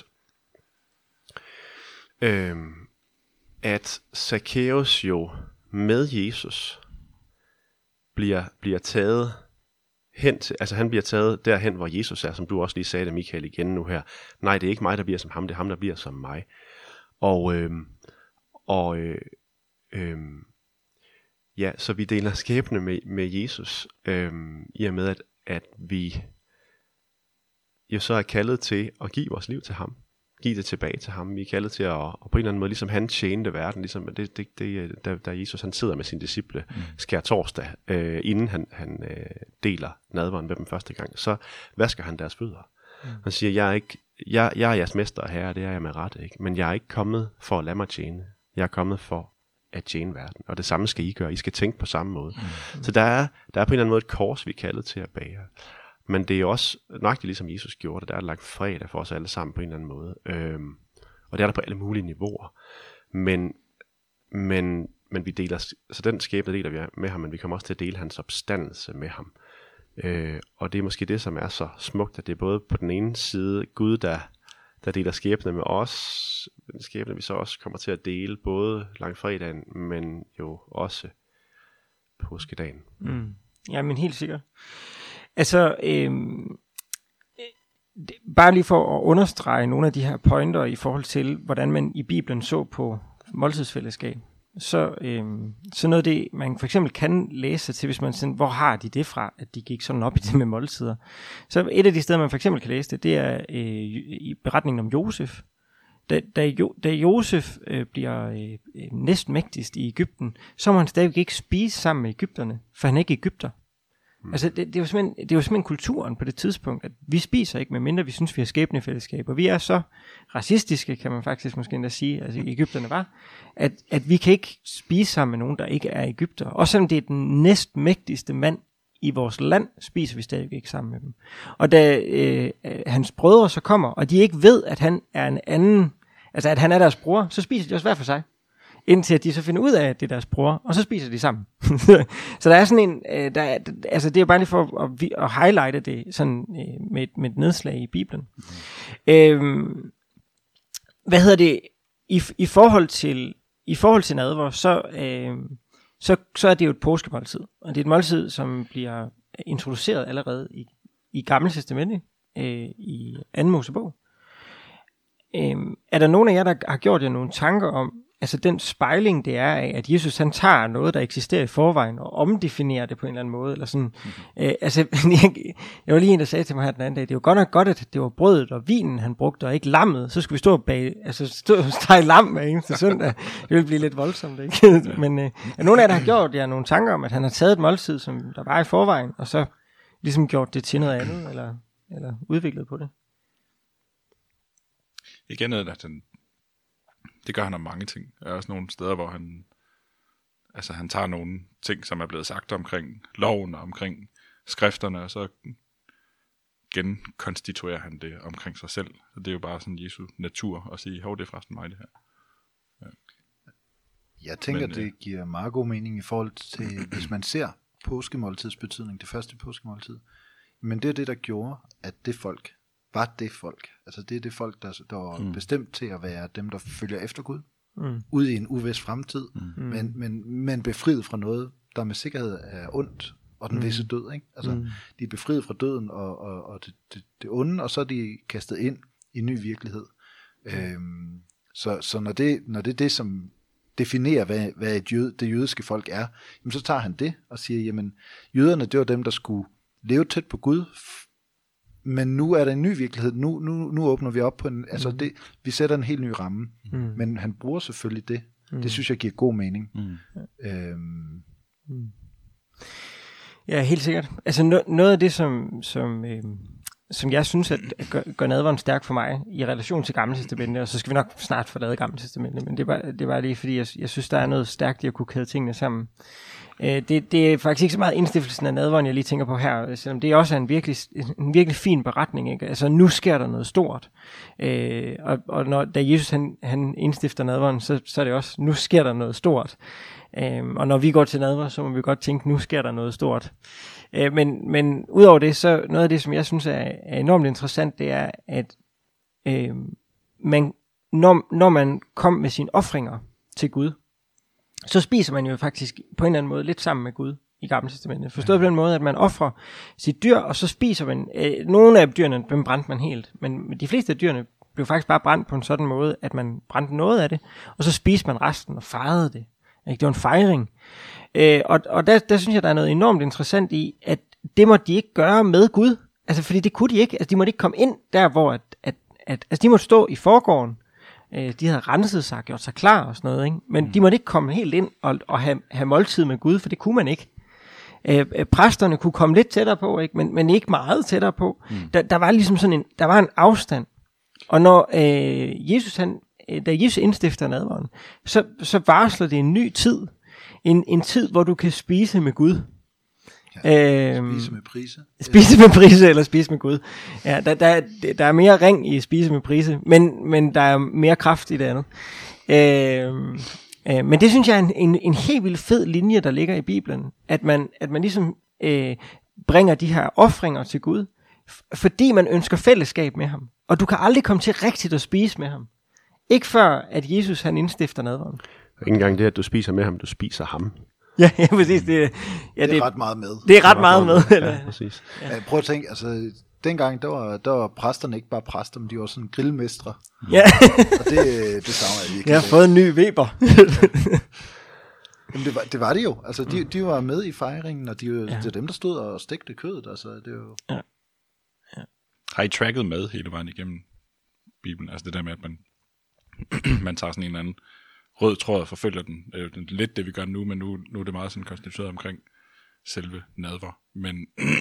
øh, at Zacchaeus jo med Jesus bliver, bliver taget hen til, altså han bliver taget derhen, hvor Jesus er, som du også lige sagde det, Michael, igen nu her. Nej, det er ikke mig, der bliver som ham, det er ham, der bliver som mig. Og, øh, og øh, øh, ja, så vi deler skæbne med, med Jesus, øh, i og med, at, at vi jo så er kaldet til at give vores liv til ham. Give det tilbage til ham. Vi er kaldet til at, og på en eller anden måde, ligesom han tjente verden, ligesom det, det, det, da, da Jesus han sidder med sine disciple mm. skær torsdag, øh, inden han, han øh, deler nadveren med dem første gang, så vasker han deres fødder. Mm. Han siger, jeg er, ikke, jeg, jeg er jeres mester og herre, det er jeg med ret, ikke? Men jeg er ikke kommet for at lade mig tjene. Jeg er kommet for at tjene verden. Og det samme skal I gøre. I skal tænke på samme måde. Mm. Så der er, der er på en eller anden måde et kors, vi er kaldet til at bære. Men det er også nøjagtigt ligesom Jesus gjorde det. Der er lagt fredag for os alle sammen på en eller anden måde. Øhm, og det er der på alle mulige niveauer. Men, men, men vi deler, så den skæbne deler vi med ham, men vi kommer også til at dele hans opstandelse med ham. Øh, og det er måske det, som er så smukt, at det er både på den ene side Gud, der, der deler skæbne med os, den skæbne vi så også kommer til at dele, både langfredagen, men jo også påskedagen. Mm. Ja, men helt sikkert. Altså, øhm, det, bare lige for at understrege nogle af de her pointer i forhold til, hvordan man i Bibelen så på måltidsfællesskab, så, øhm, så noget af det, man for eksempel kan læse sig til, hvis man sådan, hvor har de det fra, at de gik sådan op i det med måltider. Så et af de steder, man for eksempel kan læse det, det er øh, i beretningen om Josef. Da, da, jo, da Josef øh, bliver øh, næstmægtigst i Egypten, så må han stadig ikke spise sammen med egypterne, for han er ikke egypter. Mm. Altså, det, det, er jo simpelthen, det er jo simpelthen kulturen på det tidspunkt, at vi spiser ikke, medmindre vi synes, vi har skæbnefællesskab. Og vi er så racistiske, kan man faktisk måske endda sige, altså egypterne var, at, at vi kan ikke spise sammen med nogen, der ikke er egypter. Også selvom det er den næstmægtigste mand i vores land, spiser vi stadig ikke sammen med dem. Og da øh, hans brødre så kommer, og de ikke ved, at han er en anden, altså at han er deres bror, så spiser de også hver for sig. Indtil at de så finder ud af, at det er deres bror, og så spiser de sammen. Så der er sådan en, øh, der er, altså det er jo bare lige for at, at highlighte det sådan øh, med, med et nedslag i Bibelen. Mm. Øhm, hvad hedder det, i, i forhold til, i forhold til nadver, så, øh, så, så er det jo et påskemåltid, og det er et måltid, som bliver introduceret allerede i, i Gamle Testamente, øh, i anden Mosebog. Øh, er der nogen af jer, der har gjort jer nogle tanker om, altså den spejling, det er af, at Jesus han tager noget, der eksisterer i forvejen, og omdefinerer det på en eller anden måde, eller sådan. Mm-hmm. Øh, altså, jeg, jeg var lige en, der sagde til mig her den anden dag, det var godt nok godt, at det var brødet og vinen, han brugte, og ikke lammet. Så skulle vi stå og bage, altså stå og stege lam hver eneste søndag. Det ville blive lidt voldsomt, ikke? Men øh, er nogen af jer, der har gjort jer nogle tanker om, at han har taget et måltid, som der var i forvejen, og så ligesom gjort det til noget andet, eller, eller udviklet på det? Igen er det, den det gør han om mange ting. Der er også nogle steder, hvor han, altså han tager nogle ting, som er blevet sagt omkring loven og omkring skrifterne, og så genkonstituerer han det omkring sig selv. Så det er jo bare sådan Jesu natur at sige, hov, det er forresten mig det her. Ja. Jeg tænker, Men, det giver meget god mening i forhold til, hvis man ser påskemåltids betydning, det første påskemåltid. Men det er det, der gjorde, at det folk var det folk. Altså det er det folk, der, der var mm. bestemt til at være dem, der følger efter Gud. Mm. Ud i en uvis fremtid. Mm. Men, men, men befriet fra noget, der med sikkerhed er ondt. Og den mm. visse død. Ikke? Altså mm. de er befriet fra døden og, og, og det, det, det onde, og så er de kastet ind i ny virkelighed. Mm. Øhm, så så når, det, når det er det, som definerer, hvad, hvad et jød, det jødiske folk er, jamen, så tager han det og siger, jamen jøderne, det var dem, der skulle leve tæt på Gud. Men nu er der en ny virkelighed. Nu, nu, nu åbner vi op på en, altså det, vi sætter en helt ny ramme. Mm. Men han bruger selvfølgelig det Mm. Det synes jeg giver god mening. Mm. Øhm. Mm. Ja, helt sikkert. Altså no- noget af det, som, som, øh, som jeg synes, at gør, gør nadveren stærk for mig i relation til Gamle Testamentet, og så skal vi nok snart få lavet Gamle Testamentet, men det var, det var lige fordi, jeg, jeg synes, der er noget stærkt i at kunne kæde tingene sammen. Øh, det, det er faktisk ikke så meget indstiftelsen af nadveren, jeg lige tænker på her, selvom det også er en virkelig, en virkelig fin beretning. Ikke? Altså nu sker der noget stort. Øh, og, og når, da Jesus han, han indstifter nadveren, så, så er det også, nu sker der noget stort. Øhm, og når vi går til nadver, så må vi godt tænke, nu sker der noget stort. Øh, men, men udover det, så noget af det, som jeg synes er, er enormt interessant, det er, at øh, man, når, når man kom med sine ofringer til Gud, så spiser man jo faktisk på en eller anden måde lidt sammen med Gud i Gamle Testamentet. Forstået på den måde, at man offrer sit dyr, og så spiser man, øh, nogle af dyrene, dem brændte man helt, men de fleste af dyrene blev faktisk bare brændt på en sådan måde, at man brændte noget af det, og så spiste man resten og fejrede det. Det var en fejring. Øh, og og der, der synes jeg, der er noget enormt interessant i, at det må de ikke gøre med Gud. Altså, fordi det kunne de ikke. Altså, de måtte ikke komme ind der, hvor at, at, at altså, de måtte stå i forgården. Øh, de havde renset sig, gjort sig klar og sådan noget, ikke? Men mm. de måtte ikke komme helt ind og, og have, have måltid med Gud, for det kunne man ikke. Øh, øh, præsterne kunne komme lidt tættere på, ikke? Men, men ikke meget tættere på. Mm. Der, der var ligesom sådan en, der var en afstand. Og når øh, Jesus han da Jesus indstifter nadveren, så, så varsler det en ny tid. En, en tid, hvor du kan spise med Gud. Ja, øhm, spise med prise. Spise med prise, eller spise med Gud. Ja, der, der, der er mere ring i spise med prise, men, men der er mere kraft i det andet. Øhm, øh, men det synes jeg er en, en, en helt vildt fed linje, der ligger i Bibelen. At man, at man ligesom øh, bringer de her ofringer til Gud, f- fordi man ønsker fællesskab med ham. Og du kan aldrig komme til rigtigt at spise med ham. Ikke før, at Jesus han indstifter nadveren. Ikke engang det, at du spiser med ham, du spiser ham. Ja, ja præcis. Det, ja, det, det er ret meget med. Det er ret meget med. med. Ja, præcis. Ja. Prøv at tænke, altså dengang, der var, der var præsterne ikke bare præster, men de var sådan grillmestre. Ja. Og det, det savner jeg virkelig. Jeg har fået en ny Weber. Jamen, det, var, det var det jo. Altså, de, de var med i fejringen, og de, ja. det var dem, der stod og stegte kødet. Altså, det var jo... Ja. Ja. Har I tracket med hele vejen igennem Bibelen? Altså det der med, at man man tager sådan en eller anden rød tråd og forfølger den. Det er jo lidt det, vi gør nu, men nu, nu er det meget sådan konstitueret omkring selve nadver. Men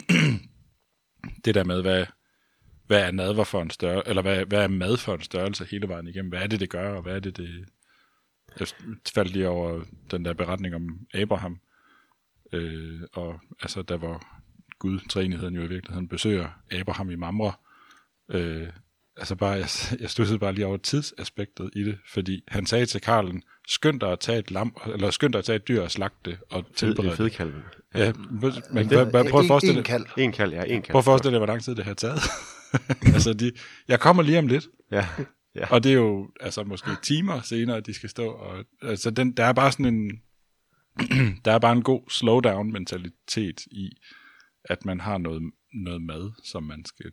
det der med, hvad, hvad er nadver for en størrelse, eller hvad, hvad er mad for en størrelse hele vejen igennem? Hvad er det, det gør, og hvad er det, det... Jeg faldt lige over den der beretning om Abraham, øh, og altså der var Gud, treenigheden jo i virkeligheden, besøger Abraham i Mamre. Øh, altså bare, jeg, jeg studsede bare lige over tidsaspektet i det, fordi han sagde til Karlen, skynd dig at tage et lam, eller skynd dig at tage et dyr og slagte det, og tilberede det. Fedkalven. Ja, men prøv at forestille en kald. En kald, ja, en kald. Prøv at forestille dig, hvor lang tid det har taget. altså, de, jeg kommer lige om lidt. Ja. Ja. Og det er jo altså måske timer senere, de skal stå. Og, altså den, der er bare sådan en, der er bare en god slowdown mentalitet i, at man har noget, noget mad, som man skal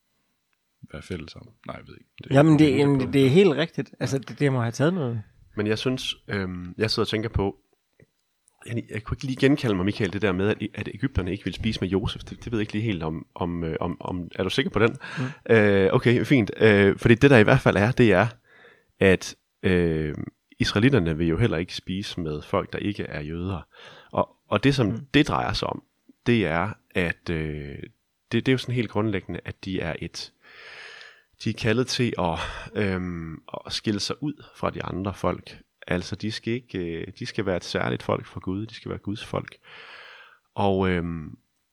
være fælles om. Nej, jeg ved ikke. Det Jamen, det, jamen det er helt rigtigt. Altså, det, det må have taget noget. Men jeg synes, øhm, jeg sidder og tænker på, jeg, jeg kunne ikke lige genkalde mig, Michael, det der med, at, at Egypterne ikke ville spise med Josef. Det, det ved jeg ikke lige helt om, om, om, om er du sikker på den? Mm. Øh, okay, fint. Øh, fordi det der i hvert fald er, det er, at øh, israelitterne vil jo heller ikke spise med folk, der ikke er jøder. Og, og det, som mm. det drejer sig om, det er, at øh, det, det er jo sådan helt grundlæggende, at de er et, de er kaldet til at, øhm, at skille sig ud fra de andre folk. Altså, de skal ikke, de skal være et særligt folk for Gud. De skal være Guds folk. Og, øhm,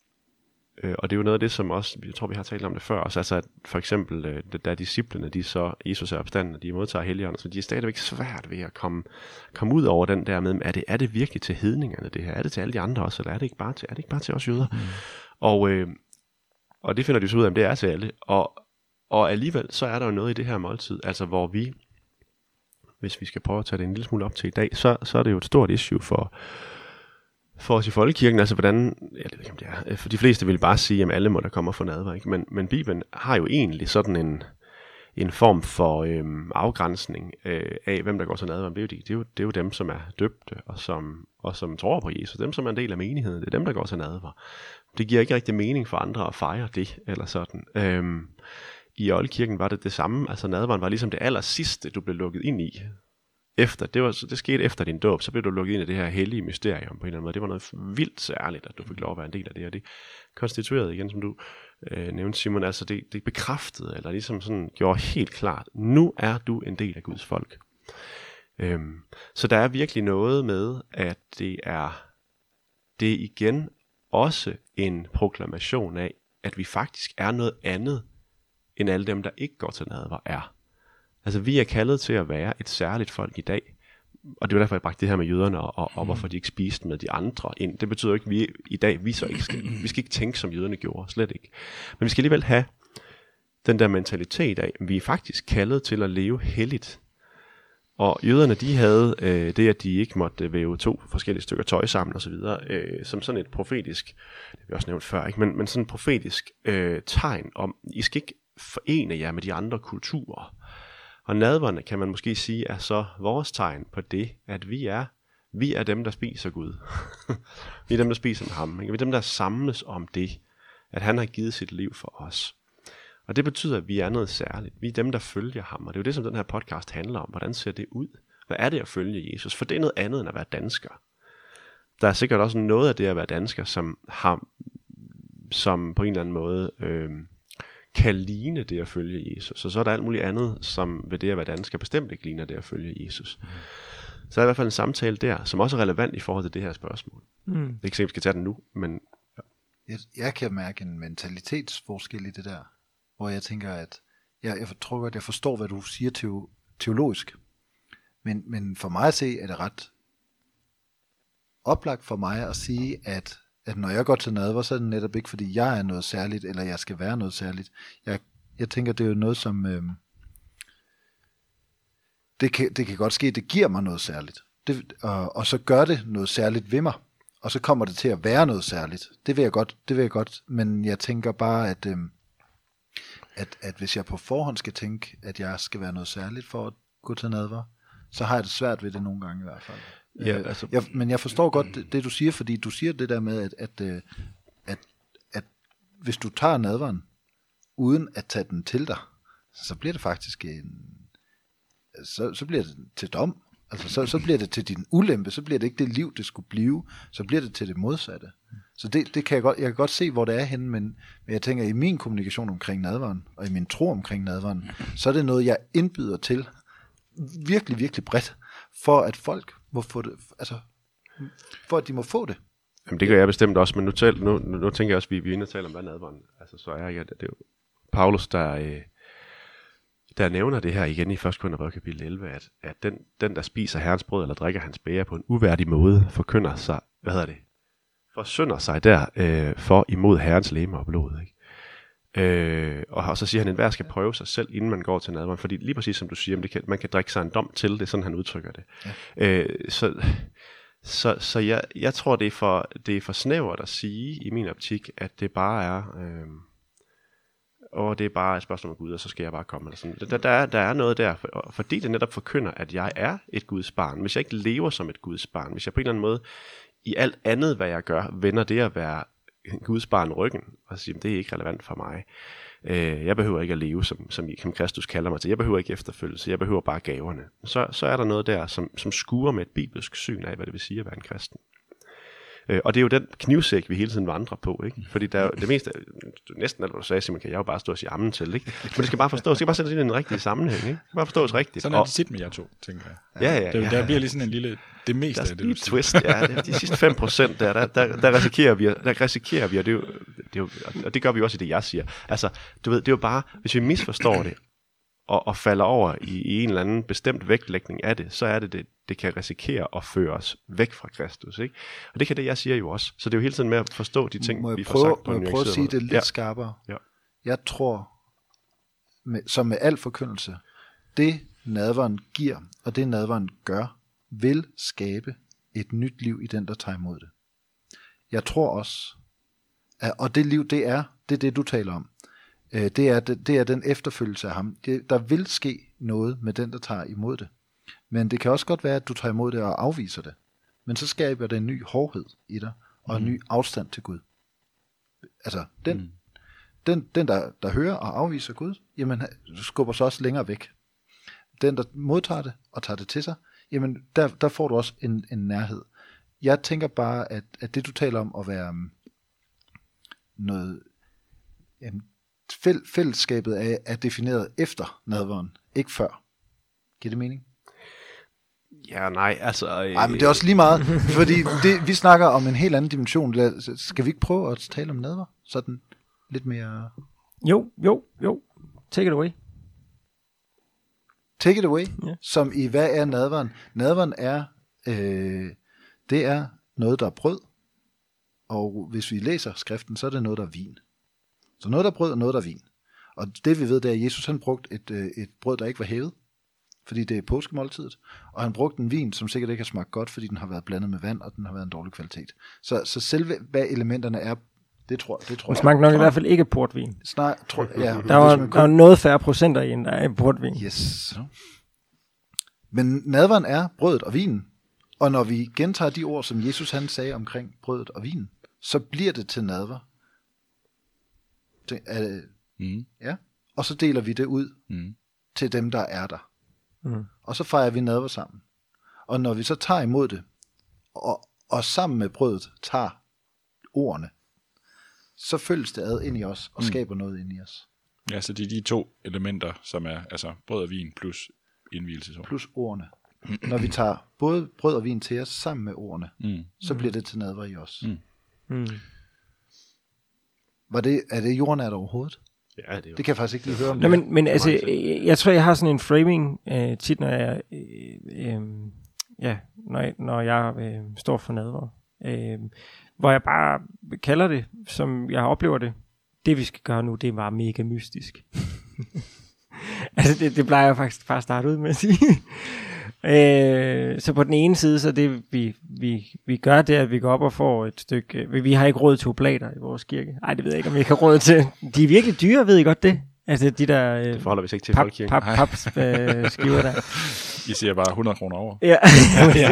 øh, og det er jo noget af det, som også, jeg tror, vi har talt om det før, også, altså, at for eksempel, øh, da disciplene, de så, Jesus er opstanden, og de modtager Helligånden, så de er stadigvæk svært ved at komme, komme ud over den der med, er det, er det virkelig til hedningerne, det her? Er det til alle de andre også, eller er det ikke bare til, er det ikke bare til os jøder? Mm. Og, øh, og det finder de så ud af, om det er til alle. Og, og alligevel, så er der jo noget i det her måltid, altså hvor vi, hvis vi skal prøve at tage det en lille smule op til i dag, så, så er det jo et stort issue for, for os i folkekirken, altså hvordan, jeg ved ikke om det er, for de fleste vil bare sige, at alle må der komme og få nadver, ikke? Men, men Bibelen har jo egentlig sådan en, en form for øhm, afgrænsning øh, af, hvem der går til nadver. Det er, jo de, det, er jo, det er jo dem, som er døbte, og som, og som tror på Jesus, dem som er en del af menigheden, det er dem, der går til nadver. Det giver ikke rigtig mening for andre at fejre det, eller sådan. Øhm, I oldkirken var det det samme, altså nadveren var ligesom det aller sidste, du blev lukket ind i, efter, det, var, det skete efter din dåb, så blev du lukket ind i det her hellige mysterium på en eller anden måde. Det var noget vildt særligt, at du fik lov at være en del af det, og det konstituerede igen, som du øh, nævnte, Simon, altså det, det bekræftede, eller ligesom sådan gjorde helt klart, nu er du en del af Guds folk. Øhm, så der er virkelig noget med, at det er, det er igen også en proklamation af, at vi faktisk er noget andet, end alle dem, der ikke går til nadver er. Altså vi er kaldet til at være et særligt folk i dag, og det var derfor, jeg bragte det her med jøderne, og, og, og hvorfor de ikke spiste med de andre ind. Det betyder ikke, at vi i dag, vi så ikke skal, vi skal ikke tænke, som jøderne gjorde, slet ikke. Men vi skal alligevel have den der mentalitet af, at vi er faktisk kaldet til at leve helligt. Og jøderne, de havde øh, det, at de ikke måtte væve to forskellige stykker tøj sammen og så videre, øh, som sådan et profetisk, det har vi også nævnt før, ikke? Men, men sådan et profetisk øh, tegn om, I skal ikke forene jer med de andre kulturer. Og nadverne, kan man måske sige, er så vores tegn på det, at vi er, vi er dem, der spiser Gud. Vi er dem, der spiser ham. Ikke? Vi er dem, der samles om det, at han har givet sit liv for os. Og det betyder, at vi er noget særligt. Vi er dem, der følger ham. Og det er jo det, som den her podcast handler om. Hvordan ser det ud? Hvad er det at følge Jesus? For det er noget andet end at være dansker. Der er sikkert også noget af det at være dansker, som, har, som på en eller anden måde øh, kan ligne det at følge Jesus. Så så er der alt muligt andet, som ved det at være dansker bestemt ikke ligner det at følge Jesus. Mm. Så er der i hvert fald en samtale der, som også er relevant i forhold til det her spørgsmål. Mm. Det er ikke sikkert, vi skal tage den nu, men... Ja. Jeg, jeg kan mærke en mentalitetsforskel i det der, hvor jeg tænker, at jeg, jeg tror godt, jeg forstår, hvad du siger teo, teologisk. Men, men for mig at se, er det ret oplagt for mig at sige, at, at når jeg går til nadver, så er det netop ikke, fordi jeg er noget særligt, eller jeg skal være noget særligt. Jeg, jeg tænker, det er jo noget, som... Øh, det, kan, det kan godt ske, det giver mig noget særligt. Det, og, og så gør det noget særligt ved mig. Og så kommer det til at være noget særligt. Det vil jeg godt, det vil jeg godt. Men jeg tænker bare, at... Øh, At, at hvis jeg på forhånd skal tænke, at jeg skal være noget særligt for at gå til nadver, så har jeg det svært ved det nogle gange i hvert fald. Ja, altså, jeg, men jeg forstår godt det, det, du siger, fordi du siger det der med, at, at, at, at, at hvis du tager nadveren, uden at tage den til dig, så bliver det faktisk en, så, så bliver det til dom. Altså, så, så bliver det til din ulempe, så bliver det ikke det liv, det skulle blive, så bliver det til det modsatte. Så det, det kan jeg godt, jeg kan godt se, hvor det er henne, men, men jeg tænker, i min kommunikation omkring nadveren, og i min tro omkring nadveren, så er det noget, jeg indbyder til, virkelig, virkelig bredt, for at folk må få det, altså, for at de må få det. Jamen det gør jeg bestemt også, men nu, tæl, nu, nu, nu tænker jeg også, at vi, vi er inde og tale om, hvad nadveren, altså så er jeg, det er jo Paulus, der... Øh, der nævner det her igen i første Korintherbrev kapitel elleve, at, at den, den, der spiser Herrens brød eller drikker hans bæger på en uværdig måde, forkynder sig, hvad hedder det, forsynder sig der øh, for imod Herrens legeme og blod. Ikke? Øh, og, og så siger han, at enhver skal prøve sig selv, inden man går til nadveren, fordi lige præcis som du siger, det kan, man kan drikke sig en dom til, det er sådan, han udtrykker det. Ja. Øh, så så, så jeg, jeg tror, det er, for, det er for snævert at sige i min optik, at det bare er... Øh, og det er bare et spørgsmål om Gud, og så skal jeg bare komme. Eller sådan. Der, der, er, der er noget der, for, fordi det netop forkynder, at jeg er et Guds barn. Hvis jeg ikke lever som et Guds barn, hvis jeg på en eller anden måde, i alt andet, hvad jeg gør, vender det at være Guds barn ryggen, og siger, det er ikke relevant for mig. Øh, jeg behøver ikke at leve, som, som, som Kristus kalder mig til. Jeg behøver ikke efterfølgelse, jeg behøver bare gaverne. Så, så er der noget der, som, som skuer med et bibelsk syn af, hvad det vil sige at være en kristen. Øh, og det er jo den knivsæk, vi hele tiden vandrer på, ikke? Fordi der er det meste, næsten alt, hvad du sagde, Simon, kan jeg jo bare stå og sige ammen til, ikke? Men det skal bare forstås, det skal bare sættes ind i den rigtige sammenhæng, ikke? Det skal bare forstås rigtigt. Sådan er det tit med jer to, tænker jeg. Ja, ja, ja. Det, der bliver lige sådan en lille, det meste af det, du siger. Twist, ja. Det, de sidste fem procent der, der, der, der risikerer vi, der risikerer vi, og det, er jo, det er jo, og det gør vi også i det, jeg siger. Altså, du ved, det er jo bare, hvis vi misforstår det, og, og falder over i, i en eller anden bestemt vægtlægning af det, så er det, det, det kan risikere at føre os væk fra Kristus, ikke? Og det kan det, jeg siger jo også. Så det er jo hele tiden med at forstå de ting, må vi prøve, får sagt på en Må jeg prøve at sige det lidt ja. skarpere? Ja. Jeg tror, med, som med al forkyndelse, det nadveren giver, og det nadveren gør, vil skabe et nyt liv i den, der tager imod det. Jeg tror også, at, og det liv, det er, det er det, du taler om. Det er, det, det er den efterfølgelse af ham. Det, der vil ske noget med den, der tager imod det. Men det kan også godt være, at du tager imod det og afviser det. Men så skaber det en ny hårdhed i dig, og en mm. ny afstand til Gud. Altså, den, mm. den, den der, der hører og afviser Gud, jamen, skubber så også længere væk. Den, der modtager det og tager det til sig, jamen der, der får du også en, en nærhed. Jeg tænker bare, at, at det du taler om at være um, noget, um, fæl, fællesskabet er, er defineret efter nadveren, ikke før. Giver det mening? Ja, nej, altså... Øh... Nej, men det er også lige meget, fordi det, vi snakker om en helt anden dimension. Skal vi ikke prøve at tale om nadver? Sådan lidt mere... Jo, jo, jo. Take it away. Take it away, Ja. som i, hvad er nadveren? Nadveren er, øh, det er noget, der er brød, og hvis vi læser skriften, så er det noget, der er vin. Så noget, der er brød, og noget, der er vin. Og det vi ved, det er, at Jesus han brugte et, øh, et brød, der ikke var hævet, fordi det er påskemåltidet, og han brugte en vin, som sikkert ikke har smagt godt, fordi den har været blandet med vand, og den har været en dårlig kvalitet. Så, så selve, hvad elementerne er, det tror, det tror Den jeg. smagte nok i hvert fald ikke portvin. Snart, tror, ja, Der var, hvis man der var noget færre procenter i, end der er i portvin. Yes. Men nadveren er brødet og vinen. Og når vi gentager de ord, som Jesus han sagde omkring brødet og vinen, så bliver det til nadver. Det er, Mm. ja. Og så deler vi det ud Mm. til dem, der er der. Mm. Og så fejrer vi nadver sammen. Og når vi så tager imod det, og, og sammen med brødet tager ordene, så følges det ad ind i os, og skaber noget ind i os. Ja, så det er de to elementer, som er altså brød og vin plus indvielsesord. Plus ordene. Når vi tager både brød og vin til os sammen med ordene, Mm. så bliver det til nadver i os. Mm. Mm. Var det, er det jordnært overhovedet? Ja, det er jo... Det kan jeg faktisk ikke lige høre om. Nå, det. men, men altså, mange ting. jeg, jeg tror, jeg har sådan en framing øh, tit, når jeg, øh, øh, ja, når jeg, når jeg øh, står for nadver. Øh, hvor jeg bare kalder det, som jeg oplever det, det vi skal gøre nu, det er bare mega mystisk. altså, det, det plejer jeg faktisk bare at starte ud med at sige. Øh, så på den ene side, så det vi, vi, vi gør, det er, at vi går op og får et stykke, øh, vi har ikke råd til oblater i vores kirke. Nej, det ved jeg ikke, om vi ikke har råd til. De er virkelig dyre, ved I godt det? Altså de der øh, Det forholder vi sig ikke til pap, folkekirken. pap, pap, øh, skiver der. I siger bare hundrede kroner over. Ja, Ja.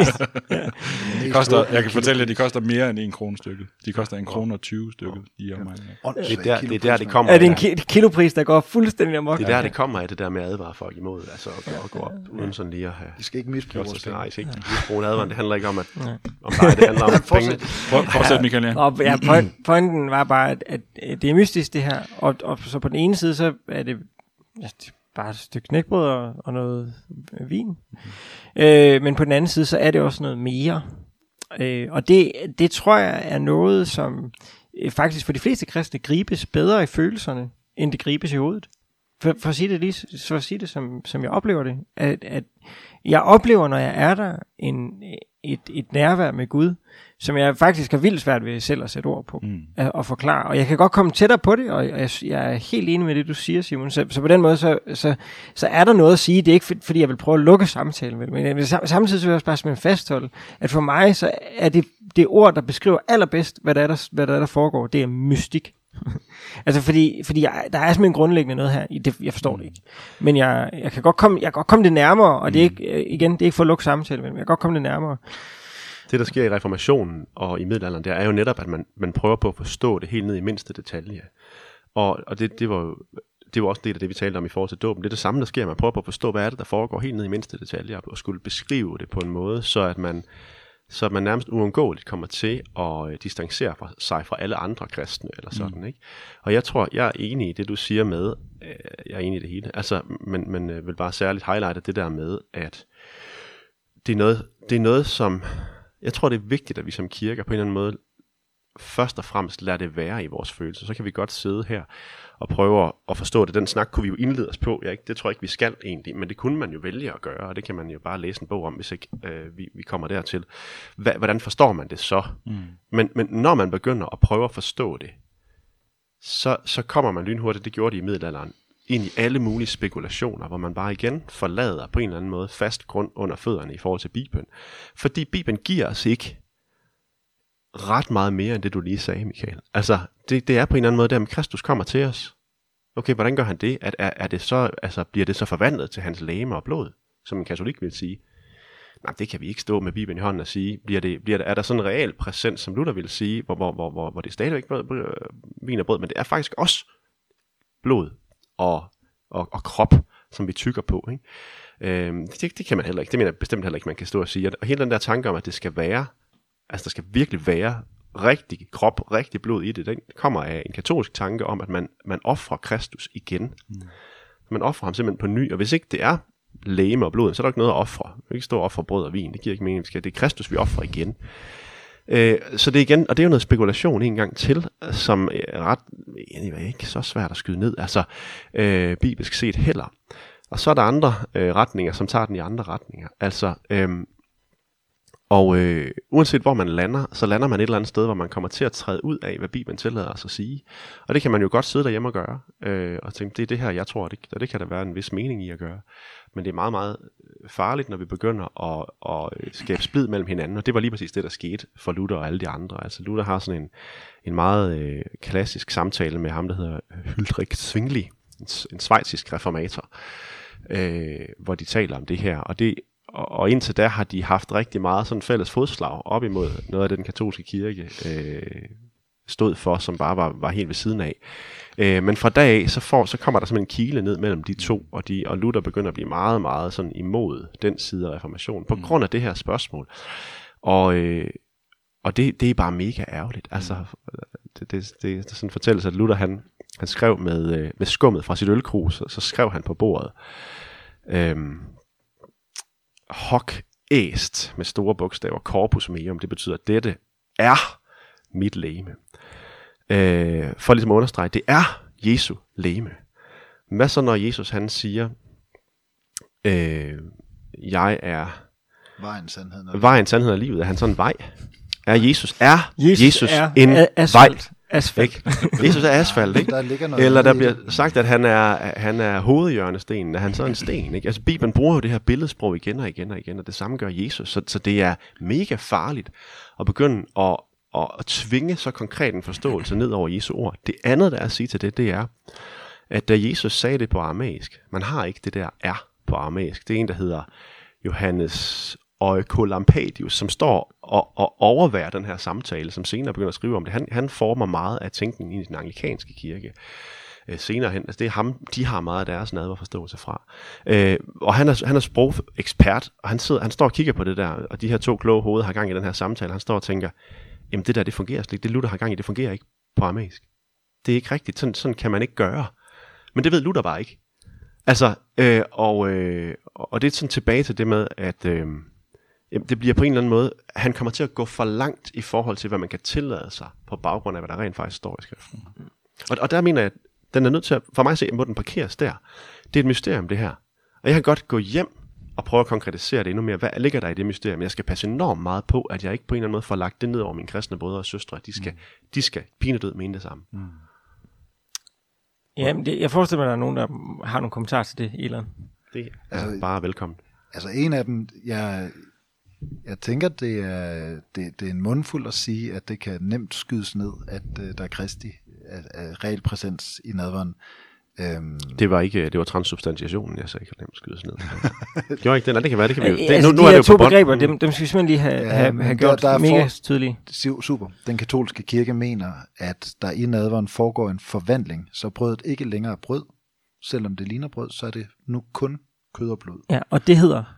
De koster, jeg kan fortælle jer, at de koster mere end en krone stykket. De koster en krone og tyve stykket. De er meget. Det er der, det, er der, det kommer er det en af. ki- kilopris, der går fuldstændig amok? Det er der, det kommer af det der med at advare folk imod. Altså at gå, at gå op uden sådan lige at have... I skal ikke misbruge gjort vores sig. penge. Nej, I skal ikke misbruge advaren. Det handler ikke om, at Nej. om dig, det handler om penge. Fortsæt. Prøv, fortsæt, Michael. Ja. Og ja, point, pointen var bare, at, at, at det er mystisk det her, og, og så på den ene side, så er det, ja, det er bare et stykke knækbrød og, og noget vin. Mm-hmm. Øh, men på den anden side, så er det også noget mere. Øh, og det, det tror jeg er noget, som øh, faktisk for de fleste kristne gribes bedre i følelserne, end det gribes i hovedet. For, for at sige det, lige, for at sige det som, som jeg oplever det, at, at jeg oplever, når jeg er der, en, et, et nærvær med Gud, som jeg faktisk har vildt svært ved selv at sætte ord på Mm. at, at forklare. Og jeg kan godt komme tættere på det, og jeg, jeg er helt enig med det, du siger, Simon. Så, så på den måde, så, så, så er der noget at sige. Det er ikke, fordi jeg vil prøve at lukke samtalen med det, men jeg vil, samtidig så vil jeg også bare simpelthen fastholde, at for mig, så er det det ord, der beskriver allerbedst, hvad der er, der, hvad der, er, der foregår, det er mystik. altså fordi, fordi jeg, der er simpelthen grundlæggende noget her, det, jeg forstår det ikke. Men jeg, jeg kan godt komme, jeg kan godt komme det nærmere, og det er ikke, igen, det er ikke for at lukke samtalen, men jeg kan godt komme det nærmere. Det, der sker i reformationen og i middelalderen, det er jo netop, at man, man prøver på at forstå det helt ned i mindste detalje. Og, og det, det var jo det var også det af det, vi talte om i forhold til dåben. Det er det samme, der sker. Man prøver på at forstå, hvad er det, der foregår helt ned i mindste detalje, og skulle beskrive det på en måde, så at man, så at man nærmest uundgåeligt kommer til at distancere sig fra alle andre kristne, eller sådan, mm. ikke? Og jeg tror, jeg er enig i det, du siger med, øh, jeg er enig i det hele, altså, men, men øh, vil bare særligt highlighte det der med, at det er noget, det er noget, som, jeg tror, det er vigtigt, at vi som kirker på en eller anden måde, først og fremmest lader det være i vores følelser. Så kan vi godt sidde her og prøve at forstå det. Den snak kunne vi jo indlede os på. Ja, ikke? Det tror jeg ikke, vi skal egentlig, men det kunne man jo vælge at gøre, og det kan man jo bare læse en bog om, hvis ikke øh, vi, vi kommer dertil. Hva, hvordan forstår man det så? Mm. Men, men når man begynder at prøve at forstå det, så, så kommer man lynhurtigt, det gjorde de i middelalderen, ind i alle mulige spekulationer, hvor man bare igen forlader på en eller anden måde fast grund under fødderne i forhold til Bibelen. Fordi Bibelen giver os ikke ret meget mere end det, du lige sagde, Michael. Altså, det, det er på en eller anden måde, der Kristus kommer til os. Okay, hvordan gør han det? At, er, er det så, altså, bliver det så forvandlet til hans legeme og blod, som en katolik vil sige? Nej, det kan vi ikke stå med Bibelen i hånden og sige. Bliver det, bliver det, er der sådan en reel præsens, som Luther vil sige, hvor, hvor, hvor, hvor, hvor det er stadigvæk brød, vin og brød, men det er faktisk også blod og, og, og krop, som vi tykker på, ikke? Øh, det, det kan man heller ikke, det mener jeg bestemt heller ikke, man kan stå og sige. Og hele den der tanke om, at det skal være, altså der skal virkelig være rigtig krop, rigtig blod i det, den kommer af en katolsk tanke om, at man, man offrer Kristus igen. Mm. Man offrer ham simpelthen på ny, og hvis ikke det er legeme og blod, så er der ikke noget at ofre. Vi kan ikke stå og ofre brød og vin, det giver ikke mening. Det er Kristus, vi offrer igen. Øh, så det er igen, og det er jo noget spekulation en gang til, som er ret, jeg ved ikke, så svært at skyde ned, altså øh, bibelsk set heller. Og så er der andre øh, retninger, som tager den i andre retninger. Altså, øh, og øh, uanset hvor man lander, så lander man et eller andet sted, hvor man kommer til at træde ud af, hvad Bibelen tillader os at sige. Og det kan man jo godt sidde derhjemme og gøre, øh, og tænke, det er det her, jeg tror, det, og det kan der være en vis mening i at gøre. Men det er meget, meget farligt, når vi begynder at, at skabe splid mellem hinanden, og det var lige præcis det, der skete for Luther og alle de andre. Altså Luther har sådan en, en meget øh, klassisk samtale med ham, der hedder Huldrych Zwingli, en, en schweizisk reformator, øh, hvor de taler om det her, og det og indtil da har de haft rigtig meget sådan fælles fodslag op imod noget af det, den katolske kirke øh, stod for, som bare var, var helt ved siden af. Øh, men fra dag af, så, får, så kommer der simpelthen en kile ned mellem de to, og, de, og Luther begynder at blive meget, meget sådan imod den side af reformationen, på grund af det her spørgsmål. Og, øh, og det, det er bare mega ærgerligt. Altså, det, det, det, det er sådan en fortællelse, at Luther han, han skrev med, øh, med skummet fra sit ølkrus, så, så skrev han på bordet, øh, hoc est, med store bogstaver, corpus meum, det betyder, at dette er mit legeme. Øh, for ligesom at understrege, det er Jesu legeme. Hvad så når Jesus han siger, øh, jeg er vejen, sandheden og vejen, sandheden og livet, er han sådan en vej? Er Jesus, er Jesus, Jesus er en asfalt. vej? Asfalt. Ikke? Jesus er asfalt, ikke? Der ligger noget Eller der andet i bliver sagt, at han er, han er hovedhjørnestenen, at han så er en sten, ikke? Altså Bibelen bruger jo det her billedsprog igen og igen og igen, og det samme gør Jesus, så, så det er mega farligt at begynde at, at, at tvinge så konkret en forståelse ned over Jesu ord. Det andet, der er at sige til det, det er, at da Jesus sagde det på aramæisk, man har ikke det der er på aramæisk, det er en, der hedder Johannes Oikolampadius, som står og, og overværer den her samtale, som senere begynder at skrive om det. Han, han former meget af tænkningen i den anglikanske kirke. Øh, senere hen, altså det er ham, de har meget af deres nadverforståelse fra. Øh, og han er, han er sprogekspert, og han, sidder, han står og kigger på det der, og de her to kloge hoveder har gang i den her samtale. Han står og tænker, jamen det der, det fungerer slet ikke. Det Luther har gang i, det fungerer ikke på aramæisk. Det er ikke rigtigt. Sådan, sådan kan man ikke gøre. Men det ved Luther bare ikke. Altså, øh, og, øh, og det er sådan tilbage til det med, at øh, jamen, det bliver på en eller anden måde, han kommer til at gå for langt i forhold til, hvad man kan tillade sig på baggrund af, hvad der rent faktisk står i skriften. Mm. Og, og der mener jeg, at den er nødt til at, for mig at se, må den parkeres der. Det er et mysterium, det her. Og jeg kan godt gå hjem og prøve at konkretisere det endnu mere. Hvad ligger der i det mysterium? Jeg skal passe enormt meget på, at jeg ikke på en eller anden måde får lagt det ned over mine kristne brødre og søstre. De skal, mm. de skal pinedød mene det samme. Mm. Jamen, det, jeg forestiller mig, at der er nogen, der har nogle kommentarer til det, Elon. Det er altså, bare velkommen. Altså en af dem, jeg, jeg tænker, det er, det, det er en mundfuld at sige, at det kan nemt skydes ned, at uh, der er Kristi at, at reel præsens i nadveren. Um, det var ikke, det var transsubstantiationen, jeg sagde ikke nemt skydes ned. Gjorde ikke den, og det kan være, det kan vi jo. Det, altså, nu, nu de er det her jo to begreber, dem, dem skal vi simpelthen lige have, ja, have, have gjort der, der mega for, tydelige. Super. Den katolske kirke mener, at der i nadveren foregår en forvandling, så brødet ikke længere er brød. Selvom det ligner brød, så er det nu kun kød og blod. Ja, og det hedder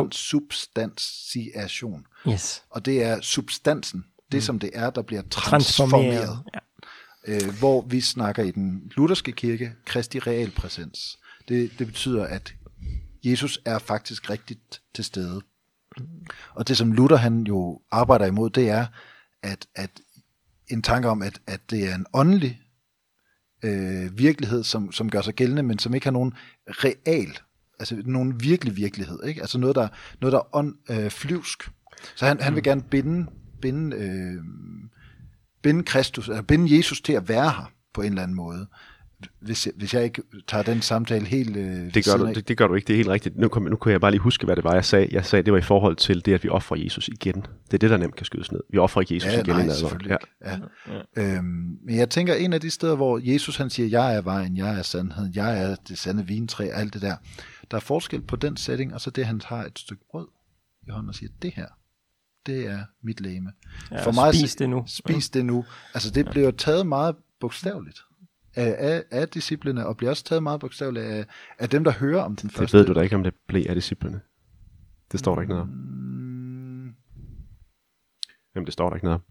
transsubstantiation. Yes. Og det er substansen, det mm. som det er, der bliver transformeret. transformeret. Ja. Øh, hvor vi snakker i den lutherske kirke, Kristi realpræsens. Det, det betyder, at Jesus er faktisk rigtigt til stede. Mm. Og det som Luther han jo arbejder imod, det er, at, at en tanke om, at, at det er en åndelig øh, virkelighed, som, som gør sig gældende, men som ikke har nogen real, altså nogen virkelig virkelighed, ikke? Altså noget, der, noget, der er ånd, øh, flyvsk. Så han, han vil gerne binde, binde øh, binde Kristus, eller binde Jesus til at være her på en eller anden måde. Hvis jeg, hvis jeg ikke tager den samtale helt øh, det, gør du, det, det gør du ikke, det er helt rigtigt. Nu, kom, nu kunne jeg bare lige huske, hvad det var, jeg sagde. Jeg sagde, det var i forhold til det, at vi offrer Jesus igen. Det er det, der nemt kan skydes ned. Vi offrer ikke Jesus ja, igen. Nej, i selvfølgelig ja. Ja. Ja. Øhm, men jeg tænker, en af de steder, hvor Jesus han siger, jeg er vejen, jeg er sandheden, jeg er det sande vintræ, alt det der. Der er forskel på den setting, og så det, han tager et stykke brød i hånden og siger, det her, det er mit legeme. Ja, For mig, spis det nu. Spis det nu. Altså det bliver jo taget meget bogstaveligt. af, af, af disciplene, og bliver også taget meget bogstaveligt af, af dem, der hører om den Det første. ved du da ikke, om det blev af disciplene. Det står der ikke noget om. Mm, Jamen, det står der ikke noget om.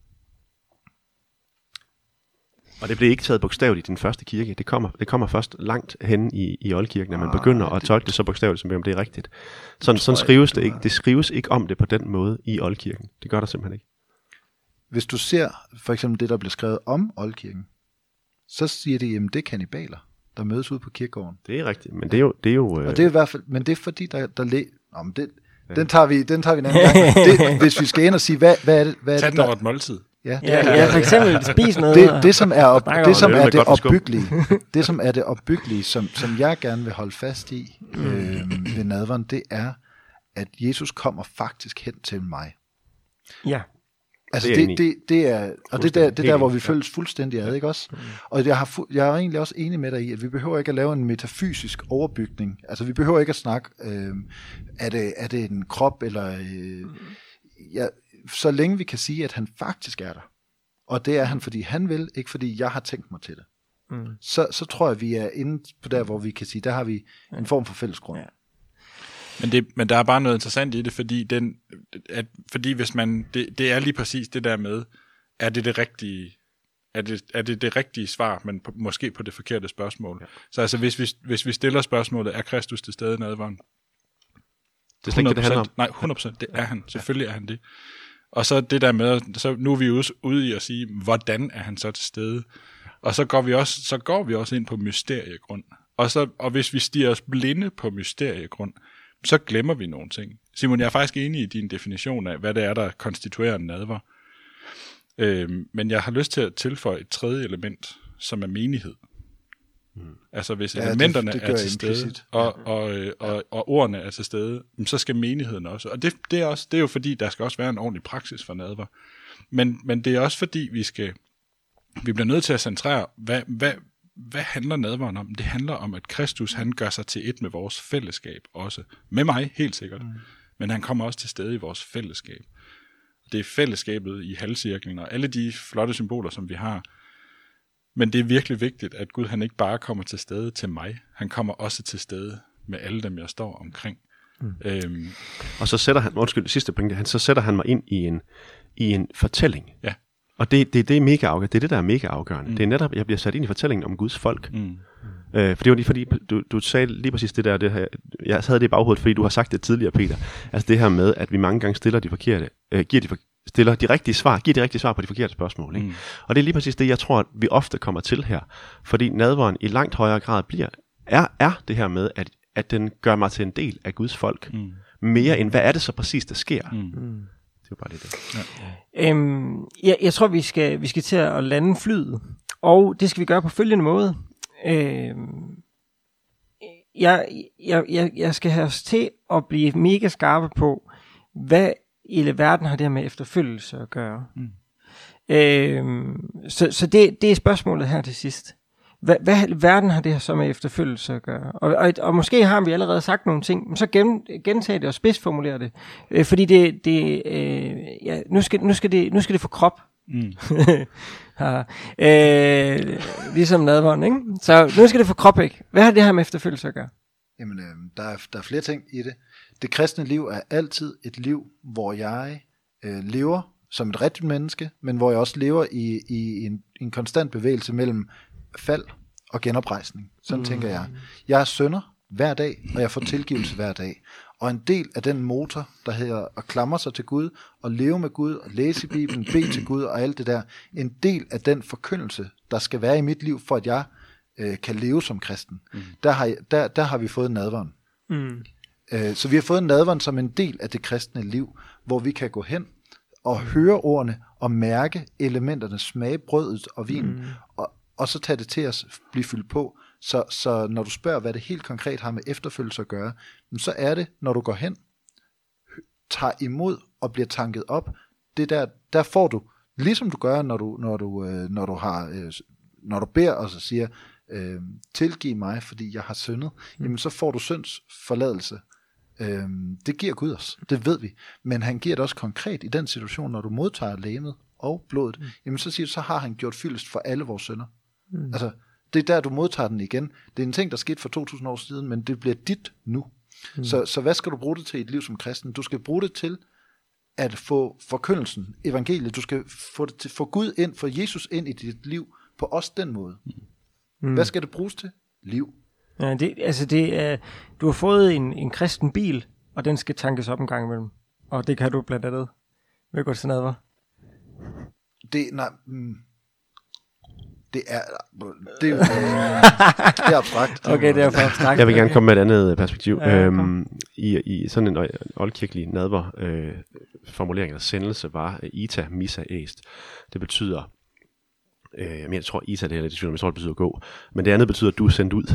Og det blev ikke taget bogstaveligt i den første kirke. Det kommer, det kommer først langt hen i, i oldkirken, at man Ah, begynder at det- tolke det så bogstaveligt, som om det er rigtigt. Sådan, tror sådan jeg skrives ikke, det du ikke. har- Det skrives ikke om det på den måde i oldkirken. Det gør der simpelthen ikke. Hvis du ser for eksempel det, der bliver skrevet om oldkirken, så siger de, jamen det er kannibaler, der mødes ude på kirkegården. Det er rigtigt, men det er jo... Det er jo øh, Og det er i hvert fald, men det er fordi, der, der læ... Nå, men det, den, tager vi, den tager vi en anden gang. Det, hvis vi skal ind og sige, hvad, hvad er det, hvad er Tag det den over der... et måltid. Ja, Ja, ja, for eksempel spis noget. det, det, som er, op, snakker det, om som det. er Med det godt med skum. opbyggelige, det som er det opbyggelige, som, som jeg gerne vil holde fast i øh, ved nadveren, det er, at Jesus kommer faktisk hen til mig. Ja. Altså Det er jeg det, enig det, det er, og det, der, det er der, Helt hvor vi enig, ja. føles fuldstændig ad, ikke også? Og jeg, har fu- jeg er egentlig også enig med dig i, at vi behøver ikke at lave en metafysisk overbygning. Altså vi behøver ikke at snakke, øh, er, det, er det en krop, eller... Øh, ja, så længe vi kan sige, at han faktisk er der. Og det er han, fordi han vil, ikke fordi jeg har tænkt mig til det. Mm. Så, så tror jeg, vi er inde på der, hvor vi kan sige, der har vi en form for fælles grund. Ja. Men, det, men der er bare noget interessant i det, fordi, den, at, fordi hvis man, det, det er lige præcis det der med, er det det rigtige, er det er det, det rigtige svar, men på, måske på det forkerte spørgsmål. Ja. Så altså, hvis vi, hvis vi stiller spørgsmålet, er Kristus til stede i nadveren? det er slet ikke det, det handler om. Nej, hundrede procent, det er han. Selvfølgelig er han det. Og så det der med, så nu er vi ude, ude i at sige, hvordan er han så til stede? Og så går vi også, så går vi også ind på mysteriegrund. Og, så, og hvis vi stiger os blinde på mysteriegrund, så glemmer vi nogle ting. Simon, jeg er faktisk enig i din definition af, hvad det er, der konstituerer en nadver. Øhm, men jeg har lyst til at tilføje et tredje element, som er menighed. Mm. Altså hvis Ja, det- elementerne det gør er jeg til stede, implicit. og, og, øh, og, og ordene er til stede, så skal menigheden også. Og det, det, er også, det er jo fordi, der skal også være en ordentlig praksis for nadver. Men, men det er også fordi, vi skal vi bliver nødt til at centrere, hvad, hvad, hvad handler nadveren om? Det handler om, at Kristus han gør sig til et med vores fællesskab også. Med mig, helt sikkert. Mm. Men han kommer også til stede i vores fællesskab. Det er fællesskabet i halvcirklen, og alle de flotte symboler, som vi har. Men det er virkelig vigtigt, at Gud han ikke bare kommer til stede til mig. Han kommer også til stede med alle dem, jeg står omkring. Mm. Øhm, Og så sætter han, undskyld, det sidste pointe, han, så sætter han mig ind i en, i en fortælling. ja. Og det, det, det er mega afgørende. Det er det, der er mega afgørende. Mm. Det er netop, jeg bliver sat ind i fortællingen om Guds folk. Mm. Øh, for det var lige fordi, du, du sagde lige præcis det der, det her, jeg havde det i baghovedet, fordi du har sagt det tidligere, Peter. Altså det her med, at vi mange gange stiller de forkerte, øh, giver de, for, stiller de rigtige svar, giver de rigtige svar på de forkerte spørgsmål. Ikke? Mm. Og det er lige præcis det, jeg tror, at vi ofte kommer til her. Fordi nadveren i langt højere grad bliver, er, er det her med, at, at den gør mig til en del af Guds folk. Mm. Mere end, hvad er det så præcis, der sker? Mm. Mm. Det var bare det der. Ja. Øhm, jeg, jeg tror, vi skal, vi skal til at lande flyet. Og det skal vi gøre på følgende måde. Øhm, jeg, jeg, jeg, jeg skal have os til at blive mega skarpe på, hvad i hele verden har det her med efterfølgelse at gøre. Mm. Øhm, så så det, det er spørgsmålet her til sidst. Hvad, hvad i verden har det her så med efterfølgelse at gøre? Og, og, og måske har vi allerede sagt nogle ting, men så gen, gentag det og spidsformulere det. Øh, fordi det, det øh, ja, nu, skal, nu, skal det, nu skal det få krop. Mm. ja, øh, ligesom nadveren, ikke? Så nu skal det få krop, ikke? Hvad har det her med efterfølgelse at gøre? Jamen, øh, der, er, der er flere ting i det. Det kristne liv er altid et liv, hvor jeg øh, lever som et rigtigt menneske, men hvor jeg også lever i, i en, en konstant bevægelse mellem fald og genoprejsning. Sådan mm. tænker jeg. Jeg er synder hver dag, og jeg får tilgivelse hver dag. Og en del af den motor, der hedder at klamre sig til Gud, og leve med Gud, og læse i Bibelen, bede til Gud og alt det der, en del af den forkyndelse, der skal være i mit liv, for at jeg øh, kan leve som kristen, mm. der, har, der, der har vi fået nadveren. Mm. Øh, så vi har fået nadveren som en del af det kristne liv, hvor vi kan gå hen og høre ordene, og mærke elementerne, smage brødet og vinen, mm. og, og så tage det til os, blive fyldt på. Så, så når du spørger, hvad det helt konkret har med efterfølgelse at gøre, så er det, når du går hen, tager imod og bliver tanket op, det der, der får du, ligesom du gør, når du, når du, øh, når du har, øh, når du beder og så siger, øh, tilgiv mig, fordi jeg har syndet, mm. jamen så får du synds forladelse. Øh, det giver Gud os, det ved vi, men han giver det også konkret i den situation, når du modtager legemet og blodet, mm. jamen så siger du, så har han gjort fyldest for alle vores synder. Mm. Altså, Det er der, du modtager den igen. Det er en ting, der skete for to tusind år siden, men det bliver dit nu. Mm. Så, så hvad skal du bruge det til i et liv som kristen? Du skal bruge det til at få forkyndelsen, evangeliet. Du skal få, det til, få Gud ind, få Jesus ind i dit liv på også den måde. Mm. Hvad skal det bruges til? Liv. Ja, det, altså det er, du har fået en, en kristen bil, og den skal tankes op en gang imellem. Og det kan du blandt andet ved at gå til nadver. Det, nej, mm, det er, det er, øh, det er abstrakt. Okay, det er for abstrakt. Jeg vil gerne komme med et andet perspektiv. Ja, øhm, i, I sådan en oldkirkelig nadver øh, formulering eller sendelse var ita, missa, est. Det betyder, øh, jeg tror ita det er lidt tvivl, jeg tror det betyder gå, men det andet betyder, at du er sendt ud.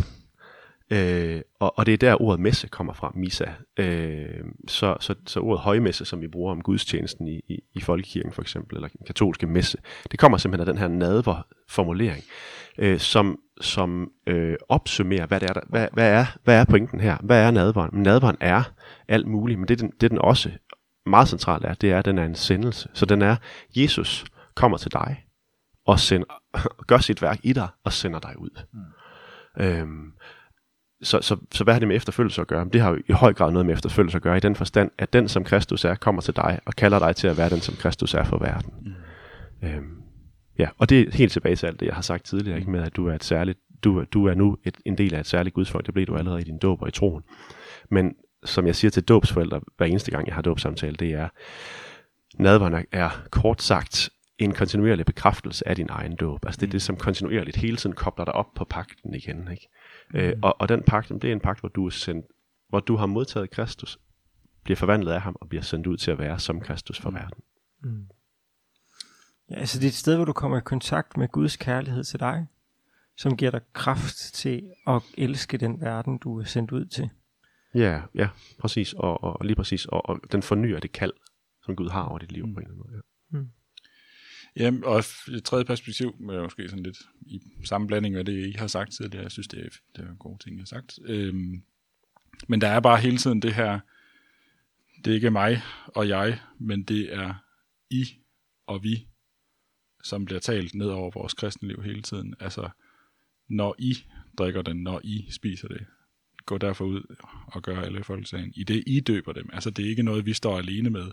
Øh, og, og det er der ordet messe kommer fra, missa. Øh, så, så, så ordet højmesse, som vi bruger om gudstjenesten i, i, i folkekirken for eksempel, eller den katolske messe, det kommer simpelthen af den her nadver-formulering, øh, som, som øh, opsummerer, hvad, det er, der, hvad, hvad, er, hvad er pointen her? Hvad er nadveren? Nadveren er alt muligt, men det den, det den også meget centralt er, det er, at den er en sendelse. Så den er, Jesus kommer til dig, og sender, gør sit værk i dig, og sender dig ud. Mm. Øhm, Så, så, så hvad har det med efterfølgelse at gøre? Det har jo i høj grad noget med efterfølgelse at gøre, i den forstand, at den, som Kristus er, kommer til dig, og kalder dig til at være den, som Kristus er for verden. Mm. Øhm, ja, og det er helt tilbage til alt det, jeg har sagt tidligere, ikke med, at du er et særligt, du, du er nu et, en del af et særligt gudsfolk. Det blev du allerede i din dåb og i troen. Men som jeg siger til dåbsforældre, hver eneste gang, jeg har dåbsamtale, det er, nadveren er kort sagt en kontinuerlig bekræftelse af din egen dåb. Altså det er det, som kontinuerligt hele tiden kobler dig op på pagten igen, ikke? Mm. Øh, og, og den pagt, det er en pagt, hvor du er sendt, hvor du har modtaget Kristus, bliver forvandlet af ham og bliver sendt ud til at være som Kristus for mm. verden. Mm. Ja, altså det er et sted, hvor du kommer i kontakt med Guds kærlighed til dig, som giver dig kraft til at elske den verden, du er sendt ud til. Ja, ja, præcis. Og, og lige præcis. Og, og den fornyer det kald, som Gud har over dit liv mm. på en eller anden måde. Ja. Mm. Jamen, og et tredje perspektiv, med måske sådan lidt i samme blanding med det, I har sagt tidligere. Jeg synes, det er, det er gode ting, I har sagt. Øhm, men der er bare hele tiden det her, det er ikke mig og jeg, men det er I og vi, som bliver talt ned over vores kristenliv hele tiden. Altså, når I drikker den, når I spiser det, gå derfor ud og gør alle folkesagen. I det, I døber dem. Altså, det er ikke noget, vi står alene med.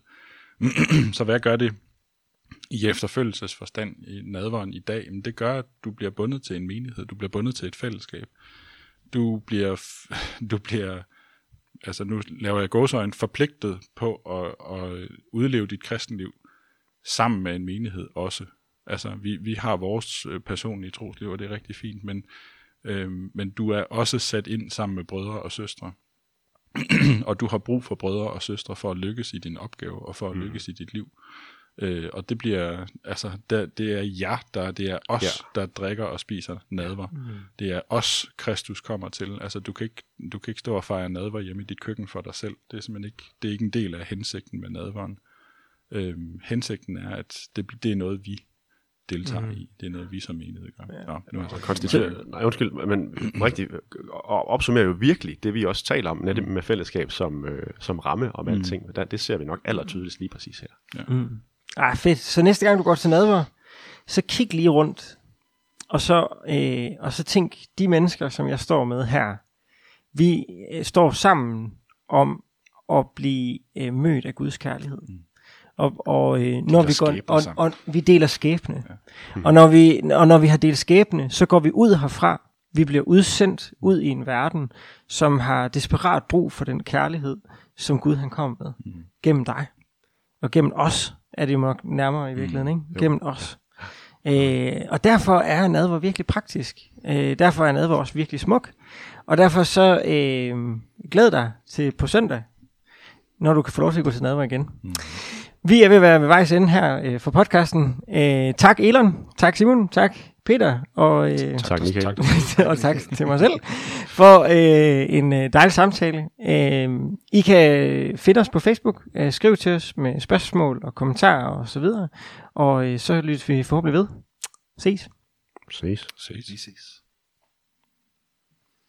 Så hvad gør det i efterfølgelsesforstand i nadveren i dag? Men det gør, at du bliver bundet til en menighed. Du bliver bundet til et fællesskab. Du bliver, du bliver altså nu laver jeg gåseøjne, forpligtet på at, at udleve dit kristenliv sammen med en menighed også. Altså, vi, vi har vores personlige trosliv, og det er rigtig fint, men, øhm, men du er også sat ind sammen med brødre og søstre. Og du har brug for brødre og søstre for at lykkes i din opgave, og for at lykkes mm. i dit liv. Øh, og det bliver, altså, det, det er jer, der, det er os, ja. der drikker og spiser nadver. Mm. Det er os, Kristus kommer til. Altså, du kan ikke, du kan ikke stå og fejre nadver hjemme i dit køkken for dig selv. Det er simpelthen ikke, det er ikke en del af hensigten med nadveren. Øh, hensigten er, at det, det er noget, vi deltager mm. i. Det er noget, vi som menighed gør. Ja. Nå, nu er jeg konstitueret. Nej, undskyld, men rigtig opsummerer jo virkelig det, vi også taler om, netop med fællesskab som, øh, som ramme om mm. alting. Det ser vi nok allertydeligst lige præcis her. Ja. Mm. Ah, fedt. Så næste gang du går til nadver, så kig lige rundt, og så, øh, og så tænk, de mennesker, som jeg står med her, vi øh, står sammen om at blive øh, mødt af Guds kærlighed. Mm. Og, og øh, når vi går og, og vi deler skæbne. Ja. Mm. Og når vi og når vi har delt skæbne, så går vi ud herfra. Vi bliver udsendt ud i en verden, som har desperat brug for den kærlighed, som Gud han kom med mm. gennem dig og gennem os. Er det jo nok nærmere i virkeligheden, ikke? Mm. Gennem os. Øh, og derfor er nadver virkelig praktisk. Øh, derfor er nadver også virkelig smuk. Og derfor så øh, glæd dig til på søndag, når du kan få lov til at gå til nadver igen. Mm. Vi er ved at være ved vejs ende her øh, for podcasten. Øh, tak Elon, tak Simon, tak Peter, og, øh, tak, Michael. og tak til mig selv for øh, en øh, dejlig samtale. Øh, I kan finde os på Facebook, øh, skriv til os med spørgsmål og kommentarer og så videre, og øh, så lytter vi forhåbentlig ved. Ses. Ses. Ses. Vi ses.